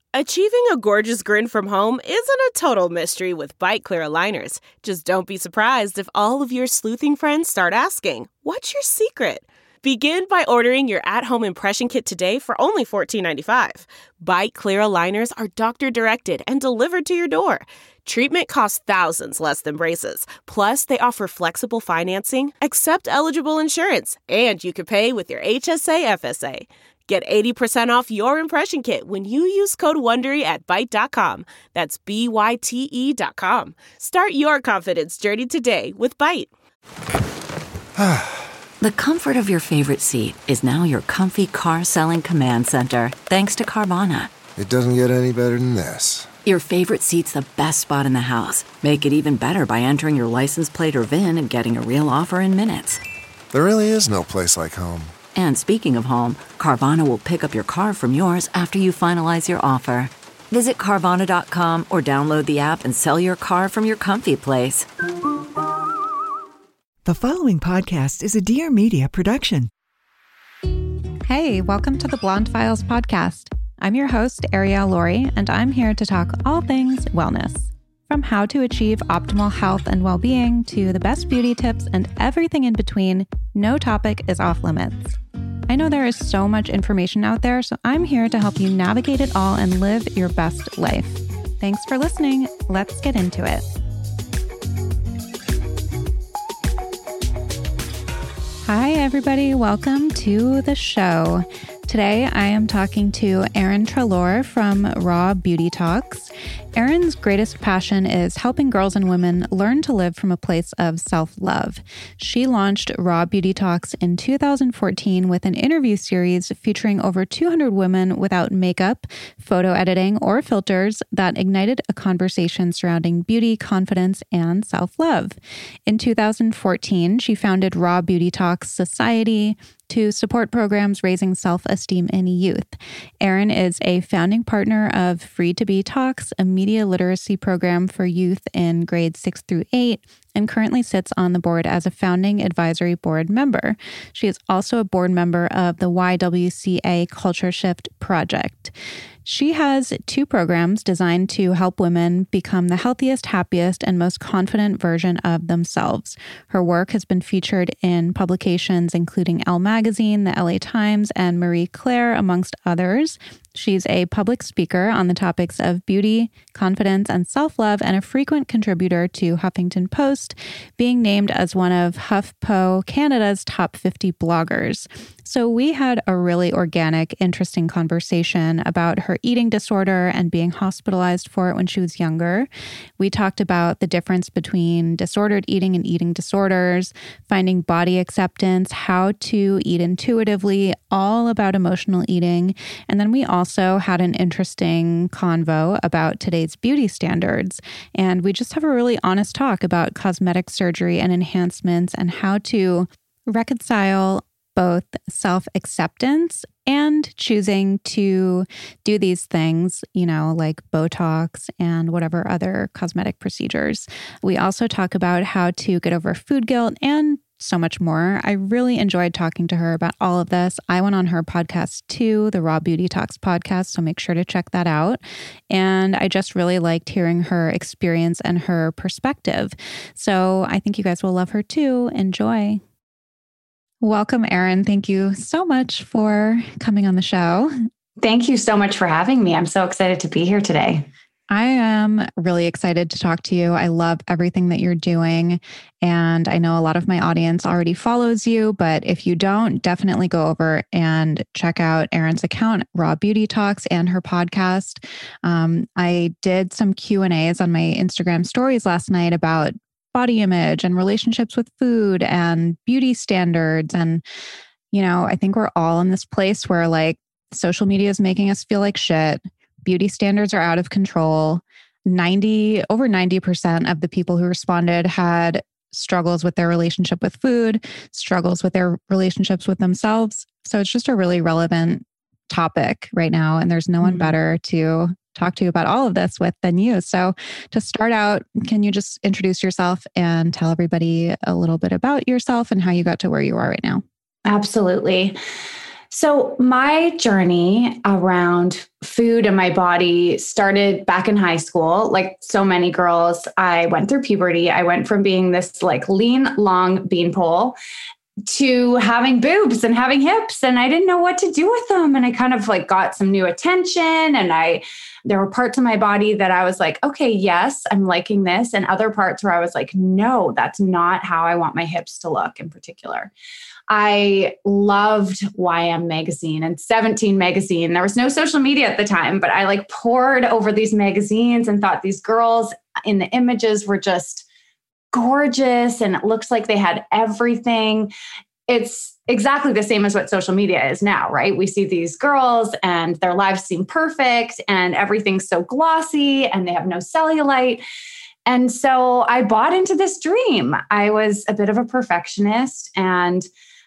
Achieving a gorgeous grin from home isn't a total mystery with Byte Clear aligners. Just don't be surprised if all of your sleuthing friends start asking, "What's your secret?" Begin by ordering your at-home impression kit today for only $14.95. Byte Clear aligners are doctor-directed and delivered to your door. Treatment costs thousands less than braces. Plus, they offer flexible financing, accept eligible insurance, and you can pay with your HSA FSA. Get 80% off your impression kit when you use code WONDERY at Byte.com. That's BYTE.com. Start your confidence journey today with Byte. The comfort of your favorite seat is now your comfy car selling command center, thanks to Carvana. It doesn't get any better than this. Your favorite seat's the best spot in the house. Make it even better by entering your license plate or VIN and getting a real offer in minutes. There really is no place like home. And speaking of home, Carvana will pick up your car from yours after you finalize your offer. Visit Carvana.com or download the app and sell your car from your comfy place. The following podcast is a Dear Media production. Hey, welcome to the Blonde Files podcast. I'm your host, Arielle Laurie, and I'm here to talk all things wellness. From how to achieve optimal health and well-being to the best beauty tips and everything in between, no topic is off limits. I know there is so much information out there, so I'm here to help you navigate it all and live your best life. Thanks for listening. Let's get into it. Hi, everybody. Welcome to the show. Today, I am talking to Erin Treloar from Raw Beauty Talks. Erin's greatest passion is helping girls and women learn to live from a place of self-love. She launched Raw Beauty Talks in 2014 with an interview series featuring over 200 women without makeup, photo editing, or filters that ignited a conversation surrounding beauty, confidence, and self-love. In 2014, she founded Raw Beauty Talks Society to support programs raising self-esteem in youth. Erin is a founding partner of Free to Be Talks, a media literacy program for youth in grades 6 through 8, and currently sits on the board as a founding advisory board member. She is also a board member of the YWCA Culture Shift Project. She has 2 programs designed to help women become the healthiest, happiest, and most confident version of themselves. Her work has been featured in publications including Elle Magazine, the LA Times, and Marie Claire, amongst others. She's a public speaker on the topics of beauty, confidence, and self-love, and a frequent contributor to Huffington Post, being named as one of HuffPo Canada's top 50 bloggers. So we had a really organic, interesting conversation about her eating disorder and being hospitalized for it when she was younger. We talked about the difference between disordered eating and eating disorders, finding body acceptance, how to eat intuitively, all about emotional eating. And then we also had an interesting convo about today's beauty standards. And we just have a really honest talk about cosmetic surgery and enhancements and how to reconcile both self-acceptance and choosing to do these things, like Botox and whatever other cosmetic procedures. We also talk about how to get over food guilt and so much more. I really enjoyed talking to her about all of this. I went on her podcast too, the Raw Beauty Talks podcast, so make sure to check that out. And I just really liked hearing her experience and her perspective. So I think you guys will love her too. Enjoy. Welcome, Erin. Thank you so much for coming on the show. Thank you so much for having me. I'm so excited to be here today. I am really excited to talk to you. I love everything that you're doing. And I know a lot of my audience already follows you, but if you don't, definitely go over and check out Erin's account, Raw Beauty Talks, and her podcast. I did some Q&As on my Instagram stories last night about body image and relationships with food and beauty standards. And, I think we're all in this place where social media is making us feel like shit. Beauty standards are out of control. Over 90% of the people who responded had struggles with their relationship with food, struggles with their relationships with themselves. So it's just a really relevant topic right now. And there's no one better to talk to you about all of this with than you. So to start out, can you just introduce yourself and tell everybody a little bit about yourself and how you got to where you are right now? Absolutely. So my journey around food and my body started back in high school. Like so many girls, I went through puberty. I went from being this like lean, long beanpole to having boobs and having hips, and I didn't know what to do with them. And I kind of like got some new attention, and there were parts of my body that I was like, okay, yes, I'm liking this. And other parts where I was like, no, that's not how I want my hips to look in particular. I loved YM magazine and 17 magazine. There was no social media at the time, but I like pored over these magazines and thought these girls in the images were just gorgeous, and it looks like they had everything. It's exactly the same as what social media is now, right? We see these girls and their lives seem perfect and everything's so glossy and they have no cellulite. And so I bought into this dream. I was a bit of a perfectionist, and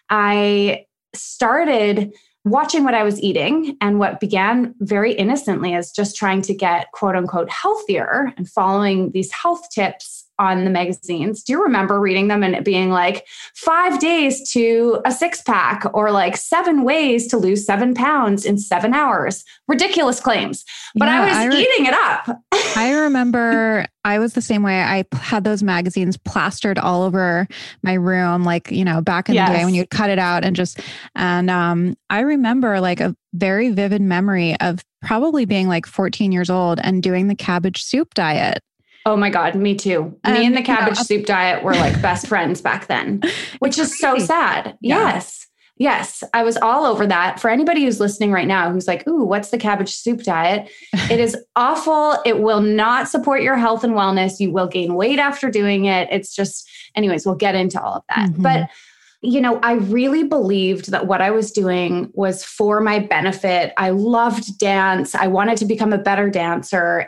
I started watching what I was eating, and what began very innocently as just trying to get quote unquote healthier and following these health tips on the magazines. Do you remember reading them and it being like 5 days to a 6-pack, or like 7 ways to lose 7 pounds in 7 hours? Ridiculous claims, but yeah, I was eating it up. I remember I was the same way. I had those magazines plastered all over my room, like, you know, back in the day when you'd cut it out and I remember like a very vivid memory of probably being like 14 years old and doing the cabbage soup diet. Oh my God, me too. Me and the cabbage soup diet were like best friends back then, which is so sad. Yeah. Yes. I was all over that. For anybody who's listening right now, who's like, ooh, what's the cabbage soup diet? It is awful. It will not support your health and wellness. You will gain weight after doing it. It's just, anyways, we'll get into all of that. Mm-hmm. But you know, I really believed that what I was doing was for my benefit. I loved dance. I wanted to become a better dancer.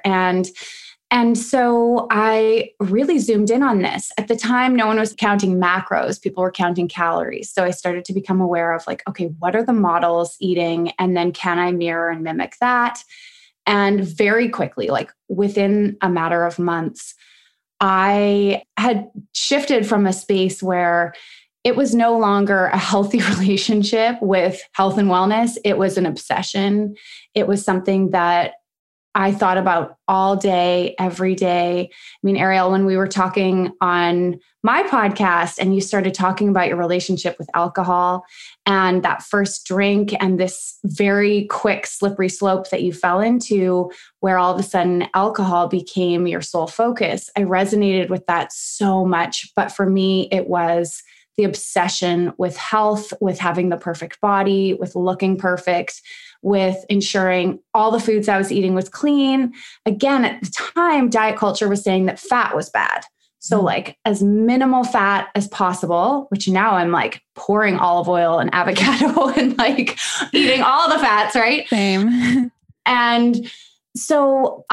And so I really zoomed in on this. At the time, no one was counting macros. People were counting calories. So I started to become aware of like, okay, what are the models eating? And then can I mirror and mimic that? And very quickly, like within a matter of months, I had shifted from a space where it was no longer a healthy relationship with health and wellness. It was an obsession. It was something that I thought about all day, every day. I mean, Ariel, when we were talking on my podcast and you started talking about your relationship with alcohol and that first drink and this very quick slippery slope that you fell into where all of a sudden alcohol became your sole focus, I resonated with that so much. But for me, it was the obsession with health, with having the perfect body, with looking perfect, with ensuring all the foods I was eating was clean. Again, at the time, diet culture was saying that fat was bad. So like as minimal fat as possible, which now I'm like pouring olive oil and avocado and like eating all the fats, right? Same. And so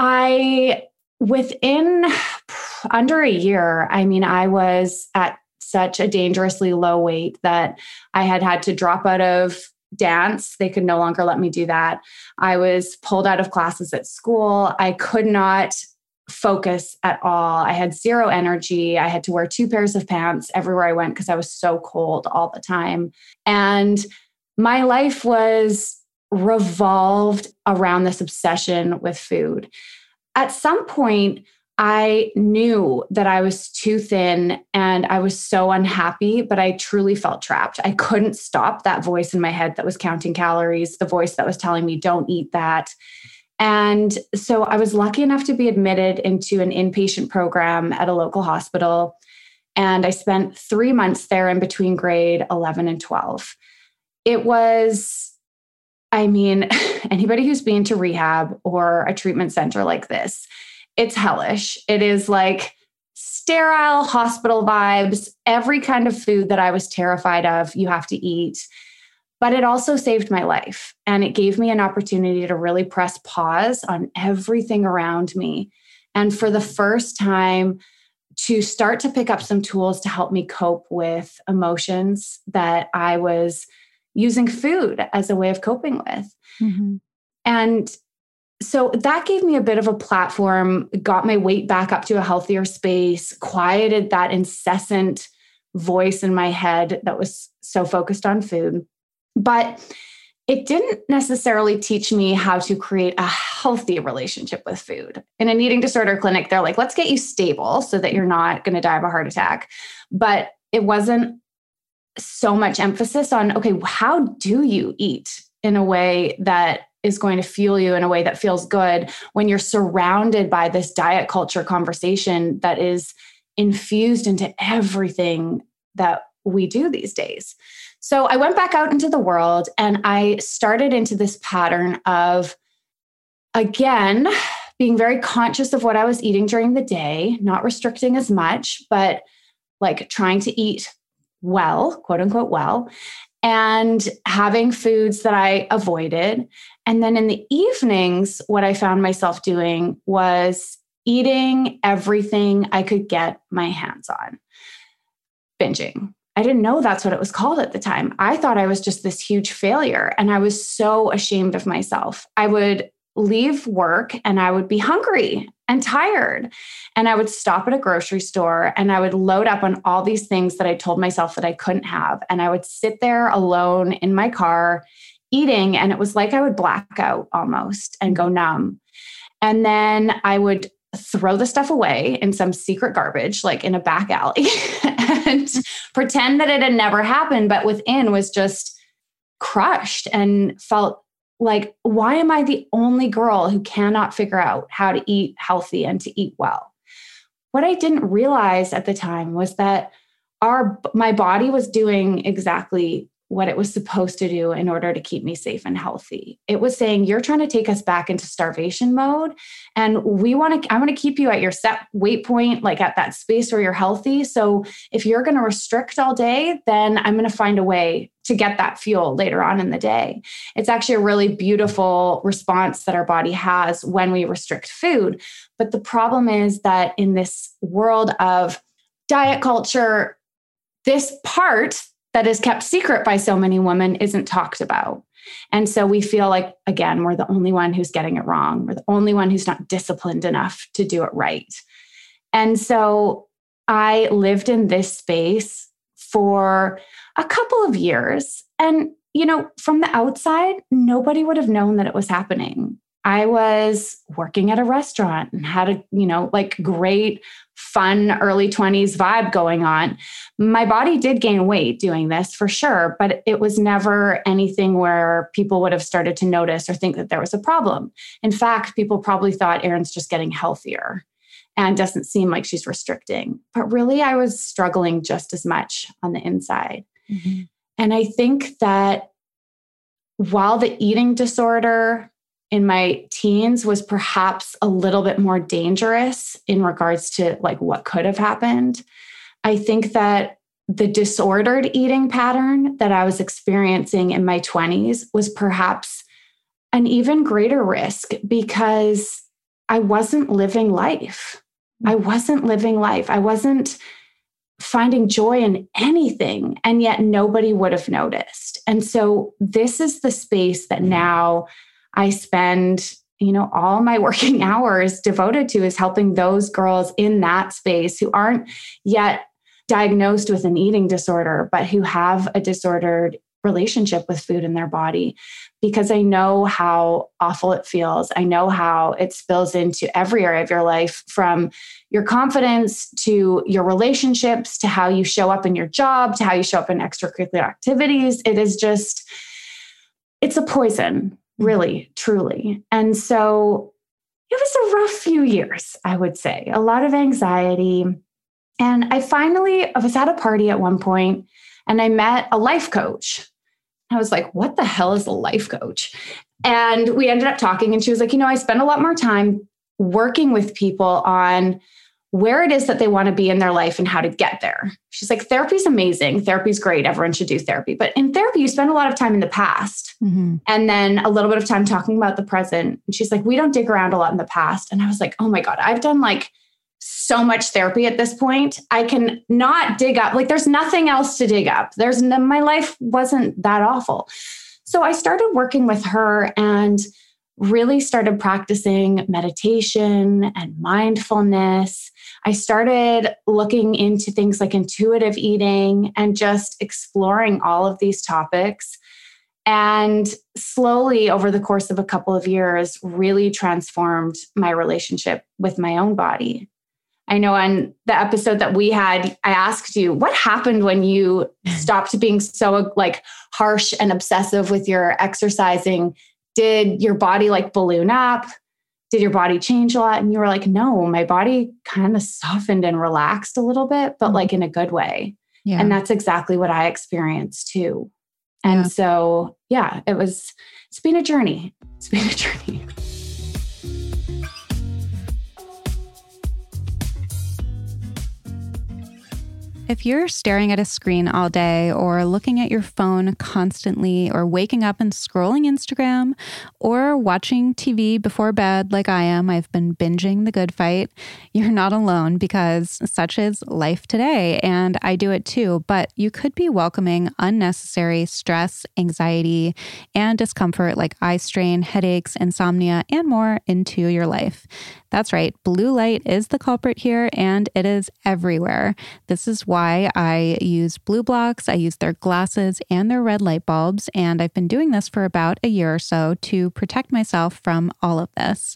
within under a year, I mean, I was at such a dangerously low weight that I had to drop out of dance. They could no longer let me do that. I was pulled out of classes at school. I could not focus at all. I had zero energy. I had to wear 2 pairs of pants everywhere I went because I was so cold all the time. And my life was revolved around this obsession with food. At some point, I knew that I was too thin and I was so unhappy, but I truly felt trapped. I couldn't stop that voice in my head that was counting calories, the voice that was telling me, don't eat that. And so I was lucky enough to be admitted into an inpatient program at a local hospital. And I spent 3 months there in between grade 11 and 12. It was, I mean, anybody who's been to rehab or a treatment center like this, it's hellish. It is like sterile hospital vibes, every kind of food that I was terrified of, you have to eat. But it also saved my life. And it gave me an opportunity to really press pause on everything around me. And for the first time, to start to pick up some tools to help me cope with emotions that I was using food as a way of coping with. Mm-hmm. And so that gave me a bit of a platform, got my weight back up to a healthier space, quieted that incessant voice in my head that was so focused on food. But it didn't necessarily teach me how to create a healthy relationship with food. In an eating disorder clinic, they're like, let's get you stable so that you're not going to die of a heart attack. But it wasn't so much emphasis on, okay, how do you eat in a way that is going to fuel you, in a way that feels good, when you're surrounded by this diet culture conversation that is infused into everything that we do these days. So I went back out into the world and I started into this pattern of, again, being very conscious of what I was eating during the day, not restricting as much, but like trying to eat well, quote unquote, well, and having foods that I avoided. And then in the evenings, what I found myself doing was eating everything I could get my hands on. Binging. I didn't know that's what it was called at the time. I thought I was just this huge failure, and I was so ashamed of myself. I would leave work and I would be hungry and tired, and I would stop at a grocery store and I would load up on all these things that I told myself that I couldn't have. And I would sit there alone in my car eating, and it was like I would black out almost and go numb. And then I would throw the stuff away in some secret garbage, like in a back alley, and pretend that it had never happened, but within was just crushed and felt like, why am I the only girl who cannot figure out how to eat healthy and to eat well? What I didn't realize at the time was that my body was doing exactly what it was supposed to do in order to keep me safe and healthy. It was saying, you're trying to take us back into starvation mode. And I want to keep you at your set weight point, like at that space where you're healthy. So if you're going to restrict all day, then I'm going to find a way to get that fuel later on in the day. It's actually a really beautiful response that our body has when we restrict food. But the problem is that in this world of diet culture, this part that is kept secret by so many women isn't talked about. And so we feel like, again, we're the only one who's getting it wrong. We're the only one who's not disciplined enough to do it right. And so I lived in this space for a couple of years. And, from the outside, nobody would have known that it was happening. I was working at a restaurant and had a, great, fun early 20s vibe going on. My body did gain weight doing this for sure, but it was never anything where people would have started to notice or think that there was a problem. In fact, people probably thought Erin's just getting healthier and doesn't seem like she's restricting. But really, I was struggling just as much on the inside. Mm-hmm. And I think that while the eating disorder in my teens was perhaps a little bit more dangerous in regards to what could have happened, I think that the disordered eating pattern that I was experiencing in my 20s was perhaps an even greater risk because I wasn't living life. I wasn't finding joy in anything, and yet nobody would have noticed. And so this is the space that now I spend, all my working hours devoted to, is helping those girls in that space who aren't yet diagnosed with an eating disorder, but who have a disordered relationship with food in their body. Because I know how awful it feels. I know how it spills into every area of your life, from your confidence to your relationships, to how you show up in your job, to how you show up in extracurricular activities. It's a poison. Really, truly. And so it was a rough few years, I would say, a lot of anxiety. And I was at a party at one point and I met a life coach. I was like, what the hell is a life coach? And we ended up talking, and she was like, I spend a lot more time working with people on where it is that they want to be in their life and how to get there. She's like, therapy's amazing. Therapy's great. Everyone should do therapy. But in therapy, you spend a lot of time in the past, mm-hmm. and then a little bit of time talking about the present. And she's like, we don't dig around a lot in the past. And I was like, oh my God, I've done so much therapy at this point. I can not dig up. There's nothing else to dig up. My life wasn't that awful. So I started working with her and really started practicing meditation and mindfulness. I started looking into things like intuitive eating and just exploring all of these topics. And slowly over the course of a couple of years, really transformed my relationship with my own body. I know on the episode that we had, I asked you, what happened when you stopped being so like harsh and obsessive with your exercising? Did your body like balloon up? Did your body change a lot? And you were like, no, my body kind of softened and relaxed a little bit, but like in a good way. Yeah. And that's exactly what I experienced too. And so, it's been a journey. It's been a journey. If you're staring at a screen all day or looking at your phone constantly or waking up and scrolling Instagram or watching TV before bed like I am, I've been binging The Good Fight, you're not alone because such is life today. And I do it too. But you could be welcoming unnecessary stress, anxiety, and discomfort like eye strain, headaches, insomnia, and more into your life. That's right. Blue light is the culprit here, and it is everywhere. This is why I use BluBlox. I use their glasses and their red light bulbs, and I've been doing this for about a year or so to protect myself from all of this.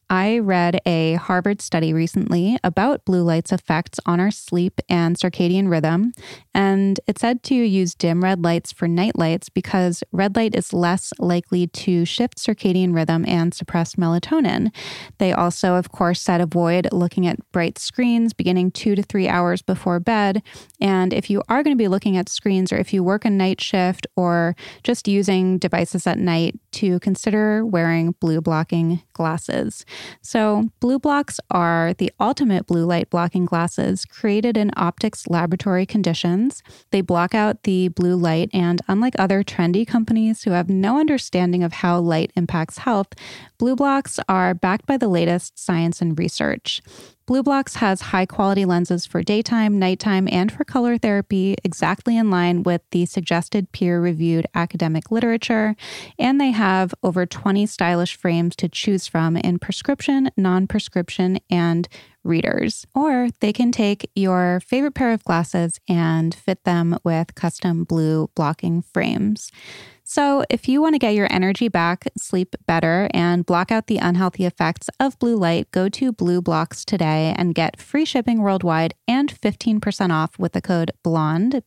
I read a Harvard study recently about blue light's effects on our sleep and circadian rhythm, and it said to use dim red lights for night lights because red light is less likely to shift circadian rhythm and suppress melatonin. They also, of course, said avoid looking at bright screens beginning 2 to 3 hours before bed, and if you are going to be looking at screens or if you work a night shift or just using devices at night, to consider wearing blue blocking glasses. So BluBlox are the ultimate blue light blocking glasses created in optics laboratory conditions. They block out the blue light, and unlike other trendy companies who have no understanding of how light impacts health, BluBlox are backed by the latest science and research. BluBlox has high-quality lenses for daytime, nighttime, and for color therapy, exactly in line with the suggested peer-reviewed academic literature, and they have over 20 stylish frames to choose from in prescription, non-prescription, and readers. Or they can take your favorite pair of glasses and fit them with custom blue blocking frames. So if you want to get your energy back, sleep better, and block out the unhealthy effects of blue light, go to BluBlox today and get free shipping worldwide and 15% off with the code BLONDE,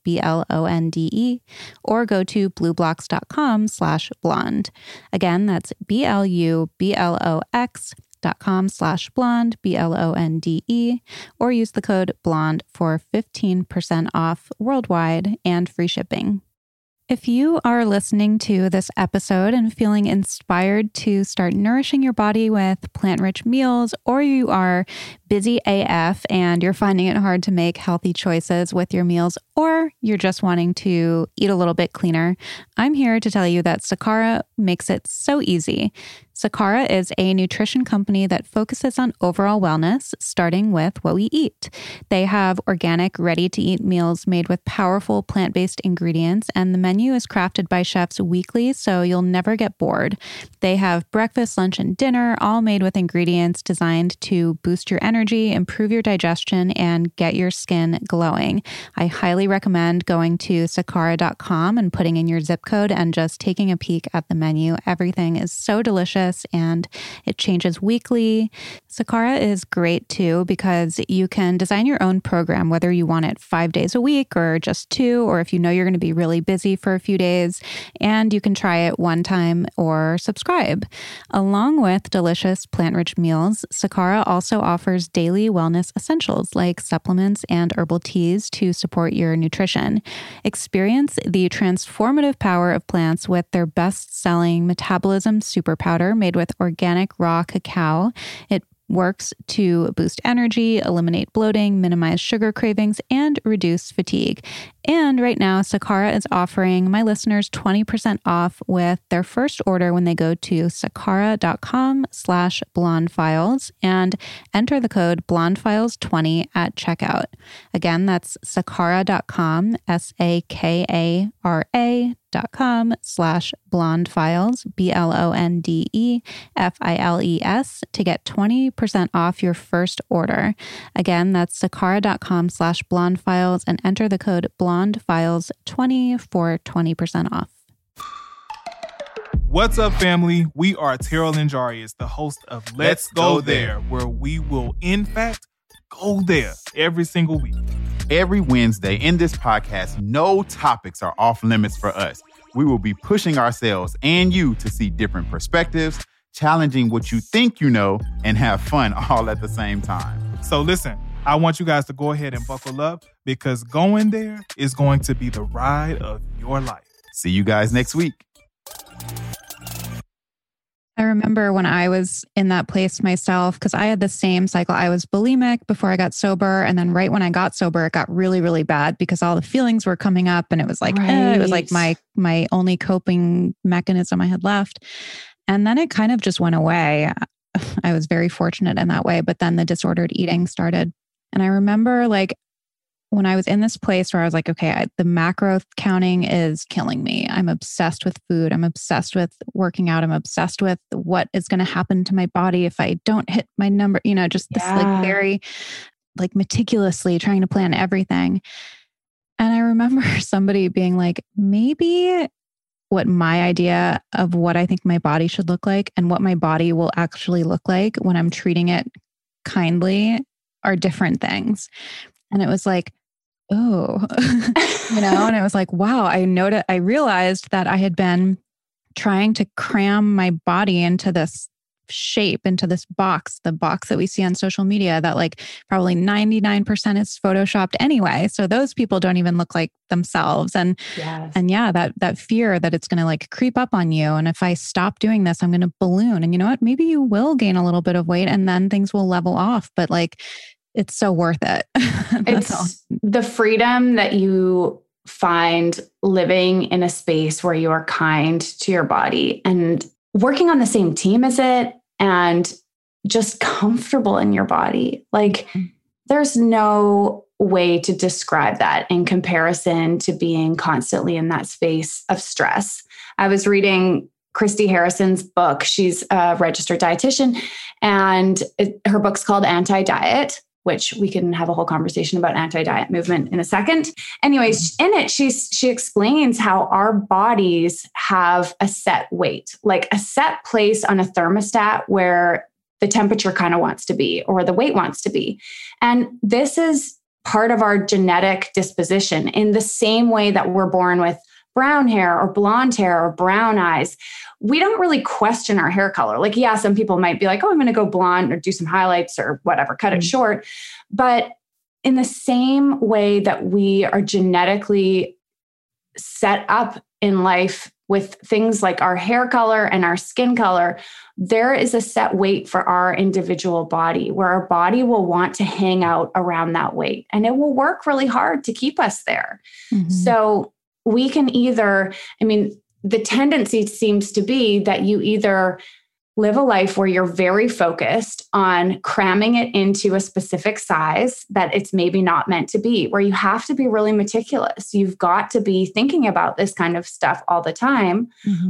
BLONDE, or go to BluBlox.com/blonde. Again, that's BLUBLOX.com/blonde, BLONDE, or use the code BLONDE for 15% off worldwide and free shipping. If you are listening to this episode and feeling inspired to start nourishing your body with plant-rich meals, or you are busy AF and you're finding it hard to make healthy choices with your meals, or you're just wanting to eat a little bit cleaner, I'm here to tell you that Sakara makes it so easy. Sakara is a nutrition company that focuses on overall wellness, starting with what we eat. They have organic, ready-to-eat meals made with powerful plant-based ingredients, and the menu is crafted by chefs weekly, so you'll never get bored. They have breakfast, lunch, and dinner, all made with ingredients designed to boost your energy, improve your digestion, and get your skin glowing. I highly recommend going to sakara.com and putting in your zip code and just taking a peek at the menu. Everything is so delicious, and it changes weekly. Sakara is great too because you can design your own program, whether you want it 5 days a week or just 2, or if you know you're going to be really busy for a few days, and you can try it one time or subscribe. Along with delicious plant-rich meals, Sakara also offers daily wellness essentials like supplements and herbal teas to support your nutrition. Experience the transformative power of plants with their best-selling Metabolism Super Powder made with organic raw cacao. It works to boost energy, eliminate bloating, minimize sugar cravings, and reduce fatigue. And right now, Sakara is offering my listeners 20% off with their first order when they go to sakara.com/blondefiles and enter the code blondefiles20 at checkout. Again, that's sakara.com, sakara.com/blondefiles, BLONDEFILES, to get 20% off your first order. Again, that's sakara.com/blondefiles and enter the code blondefiles20 for 20% off. What's up, family? We are Terrell and Jarius, the host of Let's Go There, where we will, in fact, go there every single week. Every Wednesday in this podcast, no topics are off limits for us. We will be pushing ourselves and you to see different perspectives, challenging what you think you know, and have fun all at the same time. So listen, I want you guys to go ahead and buckle up because going there is going to be the ride of your life. See you guys next week. I remember when I was in that place myself, because I had the same cycle. I was bulimic before I got sober. And then right when I got sober, it got really, really bad because all the feelings were coming up and it was like, it was like my only coping mechanism I had left. And then it kind of just went away. I was very fortunate in that way. But then the disordered eating started. And I remember like when I was in this place where I was like, okay, the macro counting is killing me. I'm obsessed with food. I'm obsessed with working out. I'm obsessed with what is going to happen to my body if I don't hit my number, just this like very like meticulously trying to plan everything. And I remember somebody being like, maybe what my idea of what I think my body should look like and what my body will actually look like when I'm treating it kindly are different things. And it was like, oh, and it was like, wow, I realized that I had been trying to cram my body into this shape, into this box, the box that we see on social media that like probably 99% is photoshopped anyway. So those people don't even look like themselves. And, that fear that it's going to like creep up on you. And if I stop doing this, I'm going to balloon. And you know what? Maybe you will gain a little bit of weight and then things will level off. But like, it's so worth it. It's the freedom that you find living in a space where you are kind to your body and working on the same team as it and just comfortable in your body. Like there's no way to describe that in comparison to being constantly in that space of stress. I was reading Christy Harrison's book. She's a registered dietitian and her book's called Anti-Diet, which we can have a whole conversation about anti-diet movement in a second. Anyways, in it, she explains how our bodies have a set weight, like a set place on a thermostat where the temperature kind of wants to be, or the weight wants to be. And this is part of our genetic disposition in the same way that we're born with brown hair or blonde hair or brown eyes. We don't really question our hair color. Like, yeah, some people might be like, oh, I'm going to go blonde or do some highlights or whatever, cut it short. But in the same way that we are genetically set up in life with things like our hair color and our skin color, there is a set weight for our individual body where our body will want to hang out around that weight. And it will work really hard to keep us there. Mm-hmm. So we can either, the tendency seems to be that you either live a life where you're very focused on cramming it into a specific size that it's maybe not meant to be, where you have to be really meticulous. You've got to be thinking about this kind of stuff all the time,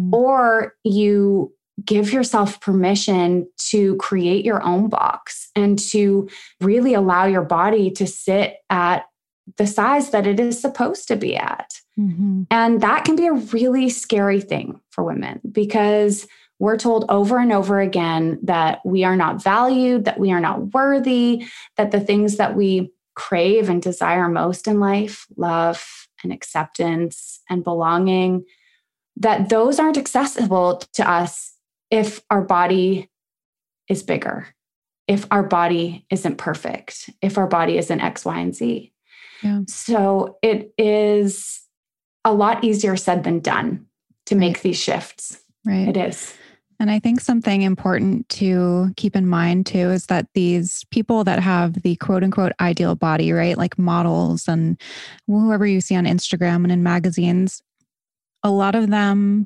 or you give yourself permission to create your own box and to really allow your body to sit at the size that it is supposed to be at. Mm-hmm. And that can be a really scary thing for women because we're told over and over again that we are not valued, that we are not worthy, that the things that we crave and desire most in life, love and acceptance and belonging, that those aren't accessible to us if our body is bigger, if our body isn't perfect, if our body isn't X, Y, and Z. Yeah. So it is a lot easier said than done to make these shifts. Right. It is. And I think something important to keep in mind too is that these people that have the quote unquote ideal body, right? Like models and whoever you see on Instagram and in magazines, a lot of them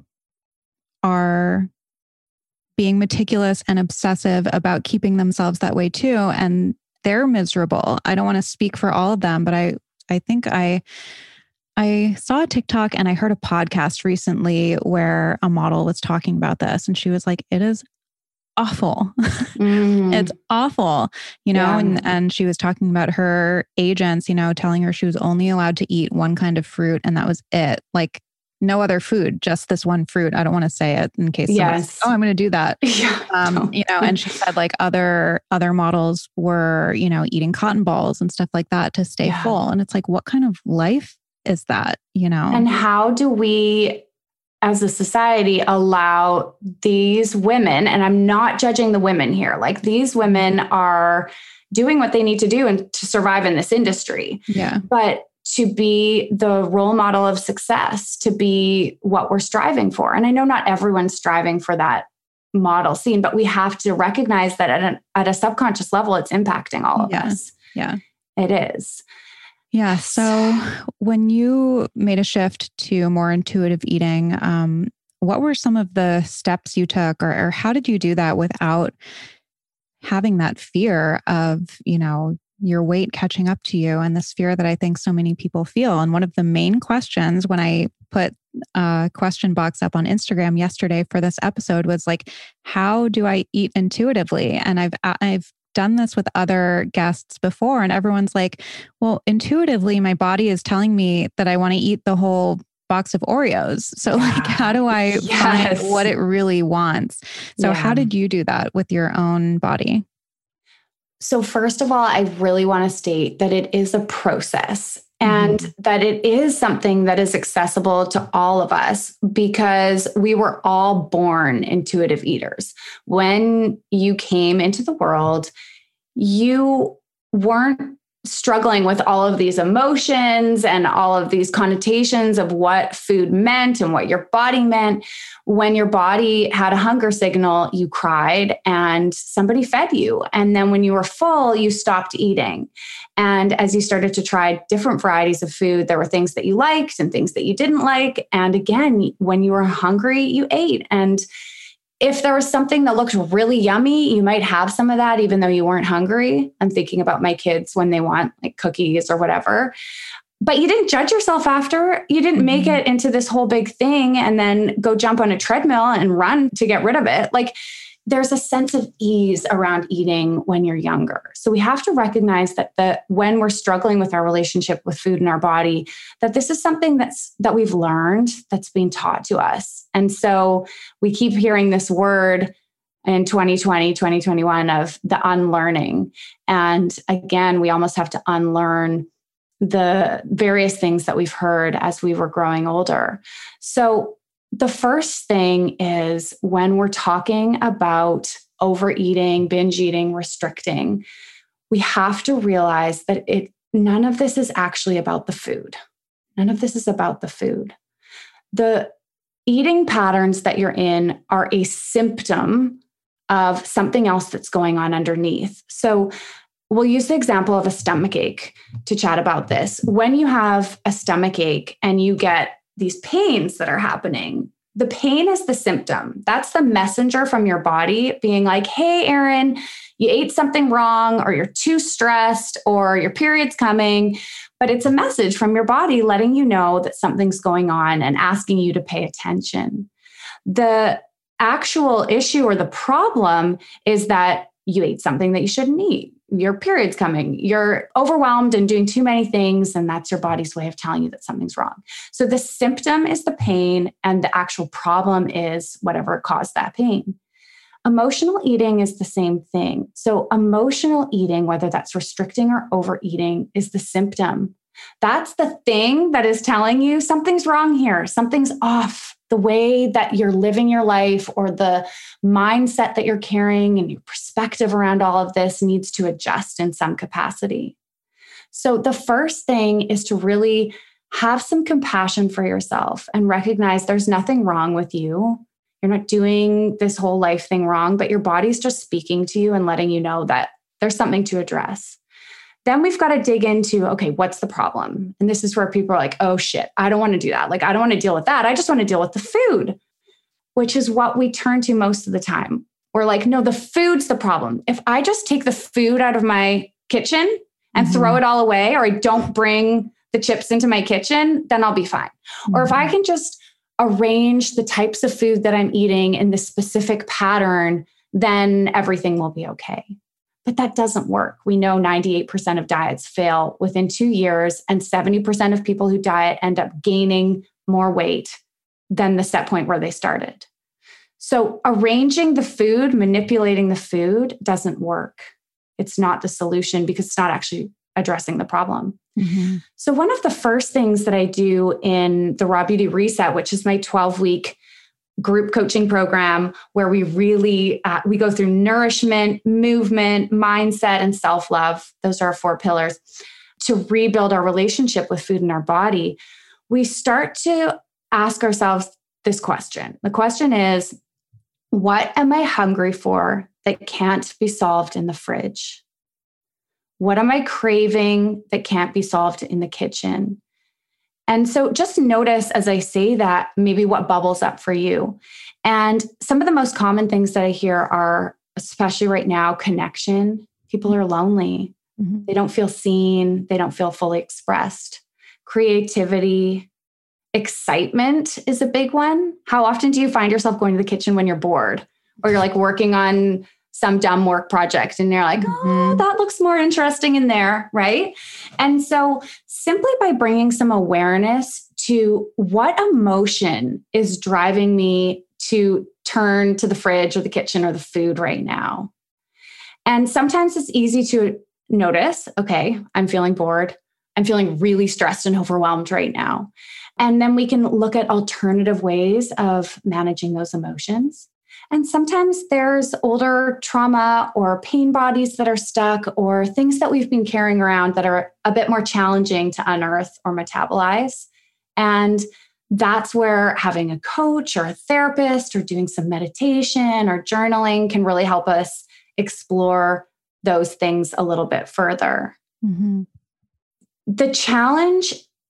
are being meticulous and obsessive about keeping themselves that way too. And they're miserable. I don't want to speak for all of them, but I think I saw a TikTok and I heard a podcast recently where a model was talking about this and she was like, it is awful. It's awful, yeah. And she was talking about her agents, telling her she was only allowed to eat one kind of fruit and that was it. Like no other food, just this one fruit. I don't want to say it in case someone's like, oh, I'm going to do that. You know, and she said like other models were, you know, eating cotton balls and stuff like that to stay full. And it's like, what kind of life is that, you know? And how do we, as a society, allow these women, and I'm not judging the women here, like these women are doing what they need to do and to survive in this industry. Yeah. But to be the role model of success, to be what we're striving for. And I know not everyone's striving for that model scene, but we have to recognize that at a subconscious level, it's impacting all of us. Yeah. It is. Yeah. So when you made a shift to more intuitive eating, what were some of the steps you took, or how did you do that without having that fear of, you know, your weight catching up to you, and this fear that I think so many people feel? And one of the main questions when I put a question box up on Instagram yesterday for this episode was like, how do I eat intuitively? And I've done this with other guests before, and everyone's like, well, intuitively, my body is telling me that I want to eat the whole box of Oreos. So like, how do I find what it really wants? So how did you do that with your own body? So first of all, I really want to state that it is a process and that it is something that is accessible to all of us because we were all born intuitive eaters. When you came into the world, you weren't struggling with all of these emotions and all of these connotations of what food meant and what your body meant. When your body had a hunger signal, you cried and somebody fed you. And then when you were full, you stopped eating. And as you started to try different varieties of food, there were things that you liked and things that you didn't like. And again, when you were hungry, you ate. And if there was something that looked really yummy, you might have some of that even though you weren't hungry. I'm thinking about my kids when they want like cookies or whatever. But you didn't judge yourself after. You didn't make it into this whole big thing and then go jump on a treadmill and run to get rid of it. Like there's a sense of ease around eating when you're younger. So we have to recognize that when we're struggling with our relationship with food in our body, that this is something that we've learned, that's being taught to us. And so we keep hearing this word in 2020, 2021 of the unlearning. And again, we almost have to unlearn the various things that we've heard as we were growing older. So the first thing is when we're talking about overeating, binge eating, restricting, we have to realize that none of this is actually about the food. None of this is about the food. The eating patterns that you're in are a symptom of something else that's going on underneath. So we'll use the example of a stomach ache to chat about this. When you have a stomach ache and you get these pains that are happening, the pain is the symptom. That's the messenger from your body being like, hey, Erin, you ate something wrong, or you're too stressed, or your period's coming. But it's a message from your body letting you know that something's going on and asking you to pay attention. The actual issue or the problem is that you ate something that you shouldn't eat. Your period's coming. You're overwhelmed and doing too many things, and that's your body's way of telling you that something's wrong. So the symptom is the pain, and the actual problem is whatever caused that pain. Emotional eating is the same thing. So emotional eating, whether that's restricting or overeating, is the symptom. That's the thing that is telling you something's wrong here. Something's off. The way that you're living your life or the mindset that you're carrying and your perspective around all of this needs to adjust in some capacity. So the first thing is to really have some compassion for yourself and recognize there's nothing wrong with you. You're not doing this whole life thing wrong, but your body's just speaking to you and letting you know that there's something to address. Then we've got to dig into, okay, what's the problem? And this is where people are like, oh shit, I don't want to do that. Like, I don't want to deal with that. I just want to deal with the food, which is what we turn to most of the time. We're like, no, the food's the problem. If I just take the food out of my kitchen and throw it all away, or I don't bring the chips into my kitchen, then I'll be fine. Or if I can just arrange the types of food that I'm eating in this specific pattern, then everything will be okay. But that doesn't work. We know 98% of diets fail within 2 years, and 70% of people who diet end up gaining more weight than the set point where they started. So arranging the food, manipulating the food doesn't work. It's not the solution because it's not actually addressing the problem. Mm-hmm. So one of the first things that I do in the Raw Beauty Reset, which is my 12-week group coaching program, where we really, we go through nourishment, movement, mindset, and self-love. Those are our 4 pillars to rebuild our relationship with food in our body. We start to ask ourselves this question. The question is, what am I hungry for that can't be solved in the fridge? What am I craving that can't be solved in the kitchen? And so just notice as I say that, maybe what bubbles up for you. And some of the most common things that I hear are, especially right now, connection. People are lonely. Mm-hmm. They don't feel seen. They don't feel fully expressed. Creativity, excitement is a big one. How often do you find yourself going to the kitchen when you're bored, or you're like working on some dumb work project and you're like, oh, that looks more interesting in there, right? And so simply by bringing some awareness to what emotion is driving me to turn to the fridge or the kitchen or the food right now. And sometimes it's easy to notice, okay, I'm feeling bored. I'm feeling really stressed and overwhelmed right now. And then we can look at alternative ways of managing those emotions. And sometimes there's older trauma or pain bodies that are stuck, or things that we've been carrying around that are a bit more challenging to unearth or metabolize. And that's where having a coach or a therapist or doing some meditation or journaling can really help us explore those things a little bit further. Mm-hmm. The challenge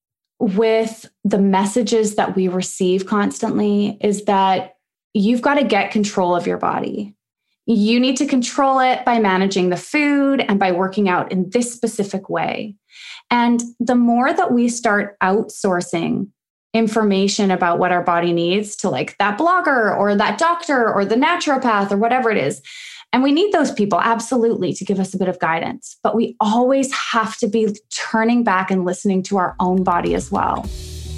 with the messages that we receive constantly is that you've got to get control of your body. You need to control it by managing the food and by working out in this specific way. And the more that we start outsourcing information about what our body needs to like that blogger or that doctor or the naturopath or whatever it is, and we need those people absolutely to give us a bit of guidance, but we always have to be turning back and listening to our own body as well.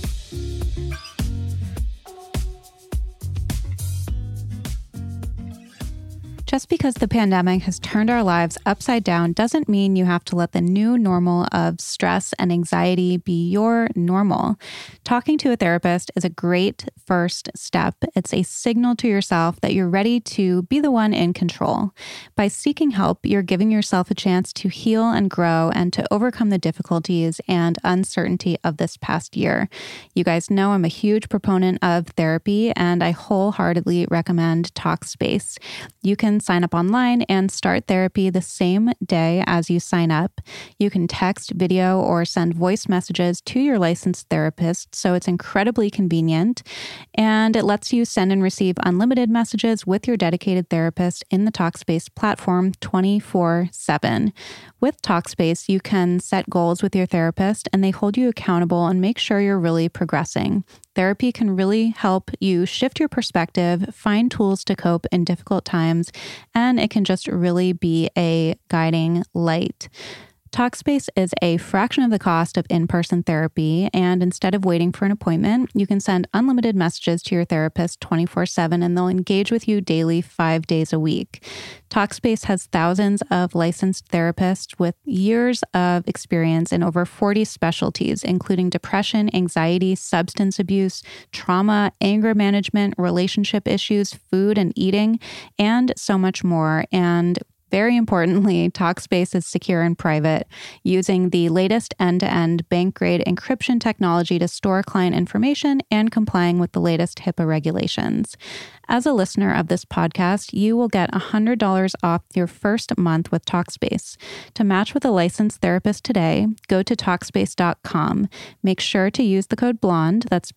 Just because the pandemic has turned our lives upside down doesn't mean you have to let the new normal of stress and anxiety be your normal. Talking to a therapist is a great first step. It's a signal to yourself that you're ready to be the one in control. By seeking help, you're giving yourself a chance to heal and grow and to overcome the difficulties and uncertainty of this past year. You guys know I'm a huge proponent of therapy, and I wholeheartedly recommend Talkspace. You can sign up online and start therapy the same day as you sign up. You can text, video, or send voice messages to your licensed therapist, so it's incredibly convenient. And it lets you send and receive unlimited messages with your dedicated therapist in the Talkspace platform 24/7. With Talkspace, you can set goals with your therapist, and they hold you accountable and make sure you're really progressing. Therapy can really help you shift your perspective, find tools to cope in difficult times, and it can just really be a guiding light. Talkspace is a fraction of the cost of in-person therapy, and instead of waiting for an appointment, you can send unlimited messages to your therapist 24/7, and they'll engage with you daily 5 days a week. Talkspace has thousands of licensed therapists with years of experience in over 40 specialties, including depression, anxiety, substance abuse, trauma, anger management, relationship issues, food and eating, and so much more. And very importantly, Talkspace is secure and private, using the latest end-to-end bank-grade encryption technology to store client information and complying with the latest HIPAA regulations. As a listener of this podcast, you will get $100 off your first month with Talkspace. To match with a licensed therapist today, go to Talkspace.com. Make sure to use the code BLONDE, that's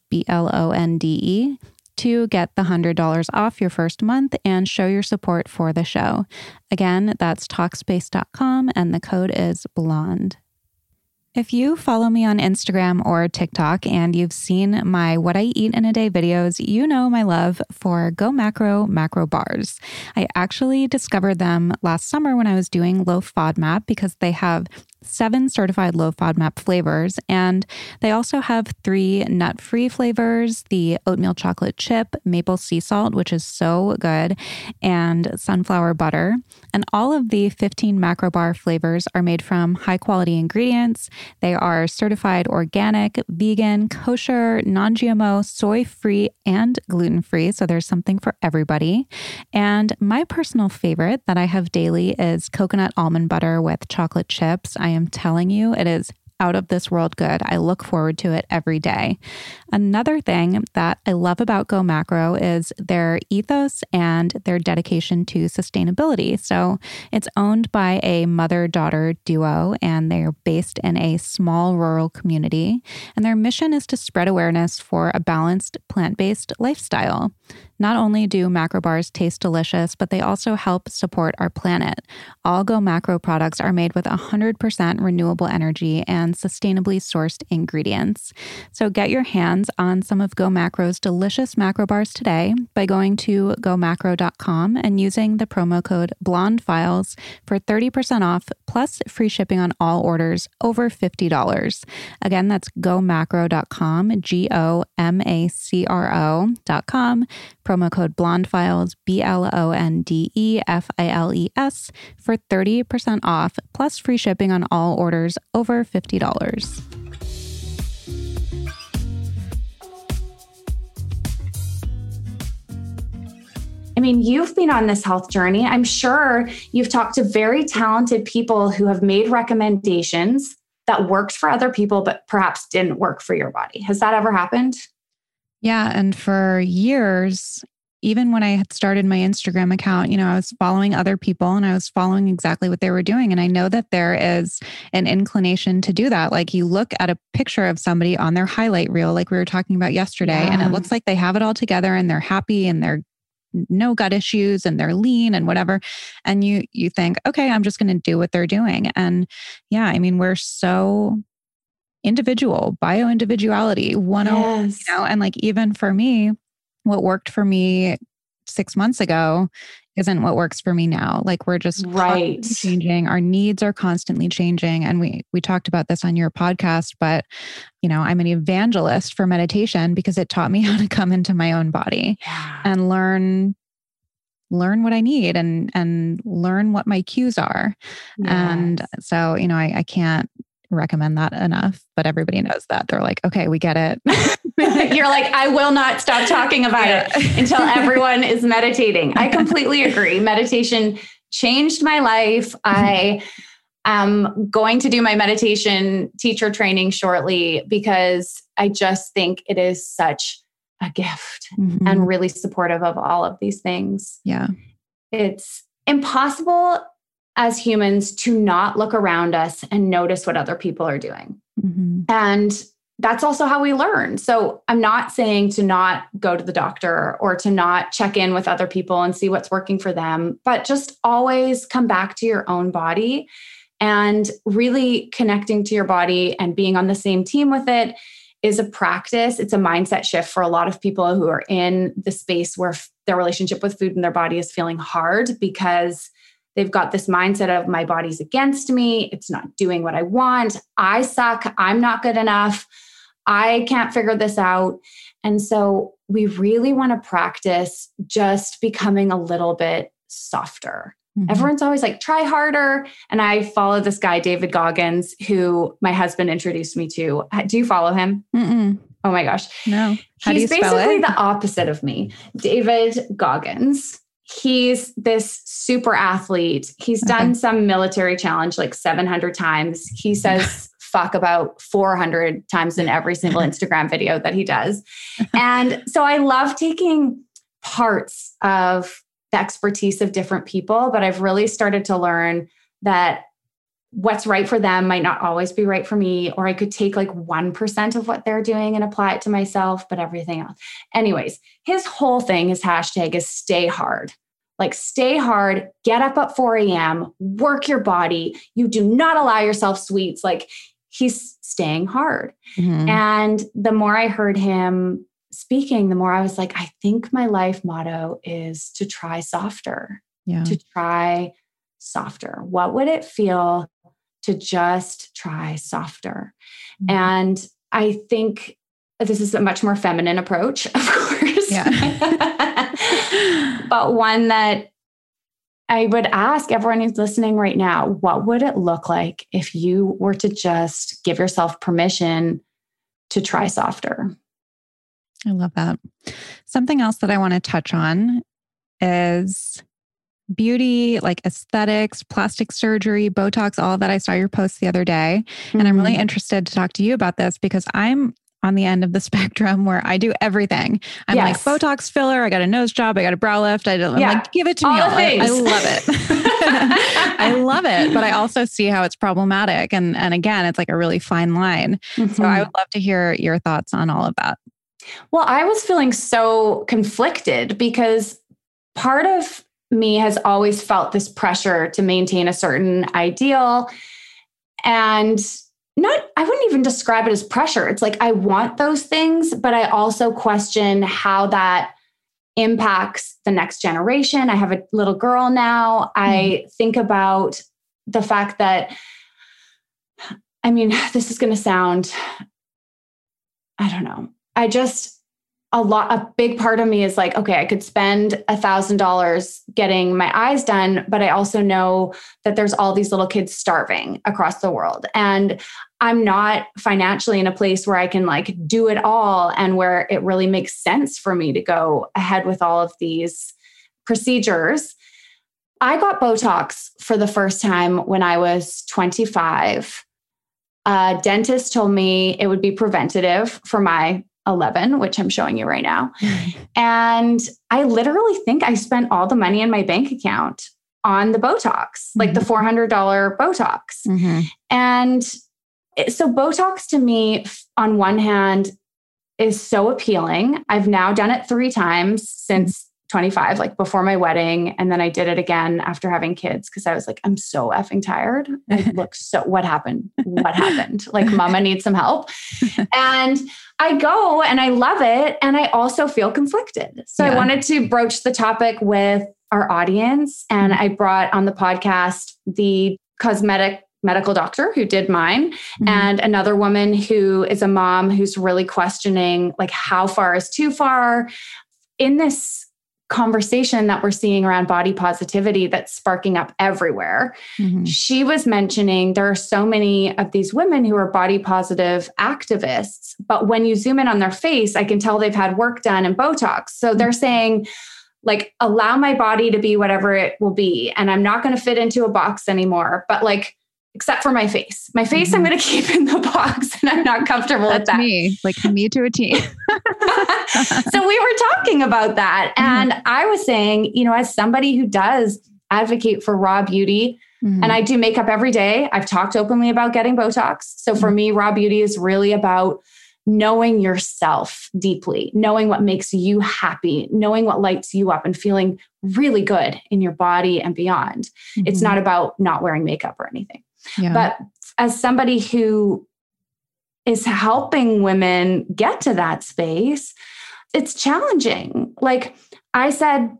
BLONDE, to get the $100 off your first month and show your support for the show. Again, that's Talkspace.com, and the code is BLONDE. If you follow me on Instagram or TikTok and you've seen my What I Eat in a Day videos, you know my love for Go Macro macro bars. I actually discovered them last summer when I was doing low FODMAP because they have 7 certified low FODMAP flavors, and they also have 3 nut-free flavors, the oatmeal chocolate chip, maple sea salt, which is so good, and sunflower butter. And all of the 15 macro bar flavors are made from high-quality ingredients. They are certified organic, vegan, kosher, non-GMO, soy-free, and gluten-free, so there's something for everybody. And my personal favorite that I have daily is coconut almond butter with chocolate chips. I am telling you, it is out of this world good. I look forward to it every day. Another thing that I love about Go Macro is their ethos and their dedication to sustainability. So it's owned by a mother-daughter duo, and they're based in a small rural community. And their mission is to spread awareness for a balanced plant-based lifestyle. Not only do macro bars taste delicious, but they also help support our planet. All Go Macro products are made with 100% renewable energy and sustainably sourced ingredients. So get your hands on some of Go Macro's delicious macro bars today by going to gomacro.com and using the promo code BLONDEFILES for 30% off plus free shipping on all orders over $50. Again, that's gomacro.com, gomacro.com. Promo code BLONDEFILES, BLONDEFILES, for 30% off, plus free shipping on all orders over $50. I mean, you've been on this health journey. I'm sure you've talked to very talented people who have made recommendations that worked for other people, but perhaps didn't work for your body. Has that ever happened? Yeah. And for years, even when I had started my Instagram account, I was following other people and I was following exactly what they were doing. And I know that there is an inclination to do that. Like you look at a picture of somebody on their highlight reel, like we were talking about yesterday, and it looks like they have it all together and they're happy and they're no gut issues and they're lean and whatever. And you think, okay, I'm just going to do what they're doing. And yeah, I mean, we're so individual, bio-individuality, and like even for me, what worked for me 6 months ago isn't what works for me now. Like we're just constantly changing. Our needs are constantly changing. And we talked about this on your podcast, but I'm an evangelist for meditation because it taught me how to come into my own body and learn what I need and learn what my cues are. Yes. And so, I can't recommend that enough, but everybody knows that. They're like, okay, we get it. You're like, I will not stop talking about it until everyone is meditating. I completely agree. Meditation changed my life. I am going to do my meditation teacher training shortly because I just think it is such a gift and really supportive of all of these things. Yeah. It's impossible as humans to not look around us and notice what other people are doing. And that's also how we learn. So I'm not saying to not go to the doctor or to not check in with other people and see what's working for them, but just always come back to your own body and really connecting to your body and being on the same team with it is a practice. It's a mindset shift for a lot of people who are in the space where their relationship with food and their body is feeling hard because they've got this mindset of my body's against me. It's not doing what I want. I suck. I'm not good enough. I can't figure this out. And so we really want to practice just becoming a little bit softer. Everyone's always like, try harder. And I follow this guy, David Goggins, who my husband introduced me to. Do you follow him? Oh my gosh. No. How He's do you spell basically it? the opposite of me. David Goggins. He's this super athlete. He's done some military challenge like 700 times. He says fuck about 400 times in every single Instagram video that he does. And so I love taking parts of the expertise of different people, but I've really started to learn that what's right for them might not always be right for me, or I could take like 1% of what they're doing and apply it to myself, but everything else. Anyways, his whole thing, his hashtag is stay hard. Like stay hard, get up at 4 a.m., work your body. You do not allow yourself sweets. Like he's staying hard. And the more I heard him speaking, the more I was like, I think my life motto is to try softer, to try softer. What would it feel to just try softer? And I think this is a much more feminine approach, of course, but one that I would ask everyone who's listening right now, what would it look like if you were to just give yourself permission to try softer? I love that. Something else that I want to touch on is beauty, like aesthetics, plastic surgery, Botox, all of that. I saw your post the other day, and I'm really interested to talk to you about this because I'm on the end of the spectrum where I do everything. I'm like Botox filler. I got a nose job. I got a brow lift. I'm like, give it to me all. I love it. I love it. But I also see how it's problematic. And again, it's like a really fine line. So I would love to hear your thoughts on all of that. Well, I was feeling so conflicted because part of me has always felt this pressure to maintain a certain ideal, and I wouldn't even describe it as pressure. It's like, I want those things, but I also question how that impacts the next generation. I have a little girl now. I think about the fact that, I mean, this is going to sound, I don't know. A big part of me is like, okay, I could spend $1,000 getting my eyes done, but I also know that there's all these little kids starving across the world. And I'm not financially in a place where I can like do it all and where it really makes sense for me to go ahead with all of these procedures. I got Botox for the first time when I was 25. A dentist told me it would be preventative for my 11, which I'm showing you right now. And I literally think I spent all the money in my bank account on the Botox, like the $400 Botox. And so Botox to me, on one hand, is so appealing. I've now done it 3 times since 25, like before my wedding. And then I did it again after having kids because I was like, I'm so effing tired. What happened? What happened? Like, mama needs some help. And I go and I love it. And I also feel conflicted. So I wanted to broach the topic with our audience. And I brought on the podcast the cosmetic medical doctor who did mine, and another woman who is a mom who's really questioning, like, how far is too far in this conversation that we're seeing around body positivity that's sparking up everywhere. She was mentioning there are so many of these women who are body positive activists, but when you zoom in on their face, I can tell they've had work done and Botox. So they're saying, like, allow my body to be whatever it will be. And I'm not going to fit into a box anymore, but like, except for my face. My face, I'm going to keep in the box, and I'm not comfortable with that. That's me, like me to a T. So we were talking about that. And I was saying, you know, as somebody who does advocate for raw beauty, and I do makeup every day, I've talked openly about getting Botox. So for me, raw beauty is really about knowing yourself deeply, knowing what makes you happy, knowing what lights you up, and feeling really good in your body and beyond. It's not about not wearing makeup or anything. But as somebody who is helping women get to that space, it's challenging. Like I said,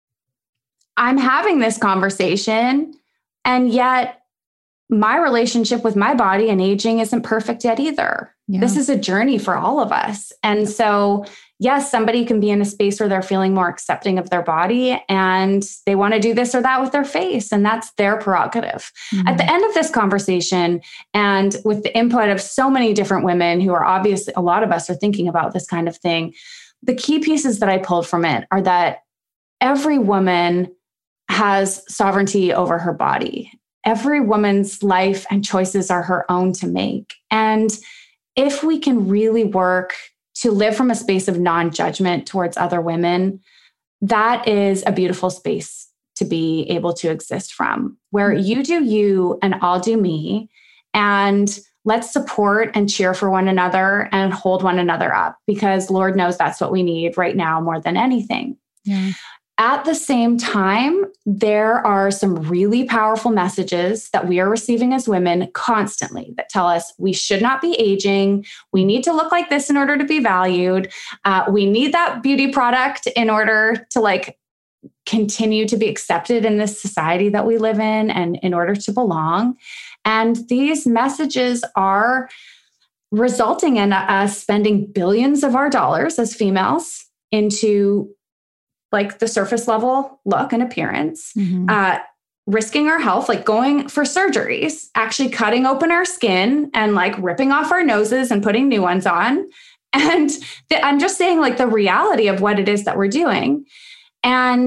I'm having this conversation, and yet my relationship with my body and aging isn't perfect yet either. This is a journey for all of us. And so, yes, somebody can be in a space where they're feeling more accepting of their body and they want to do this or that with their face, and that's their prerogative. At the end of this conversation, and with the input of so many different women who are obviously, a lot of us are thinking about this kind of thing, the key pieces that I pulled from it are that every woman has sovereignty over her body. Every woman's life and choices are her own to make. And if we can really work to live from a space of non-judgment towards other women, that is a beautiful space to be able to exist from, where you do you and I'll do me. And let's support and cheer for one another and hold one another up, because Lord knows that's what we need right now more than anything. At the same time, there are some really powerful messages that we are receiving as women constantly that tell us we should not be aging. We need to look like this in order to be valued. We need that beauty product in order to like continue to be accepted in this society that we live in and in order to belong. And these messages are resulting in us spending billions of our dollars as females into like the surface level look and appearance, risking our health, like going for surgeries, actually cutting open our skin and like ripping off our noses and putting new ones on. And I'm just saying like the reality of what it is that we're doing and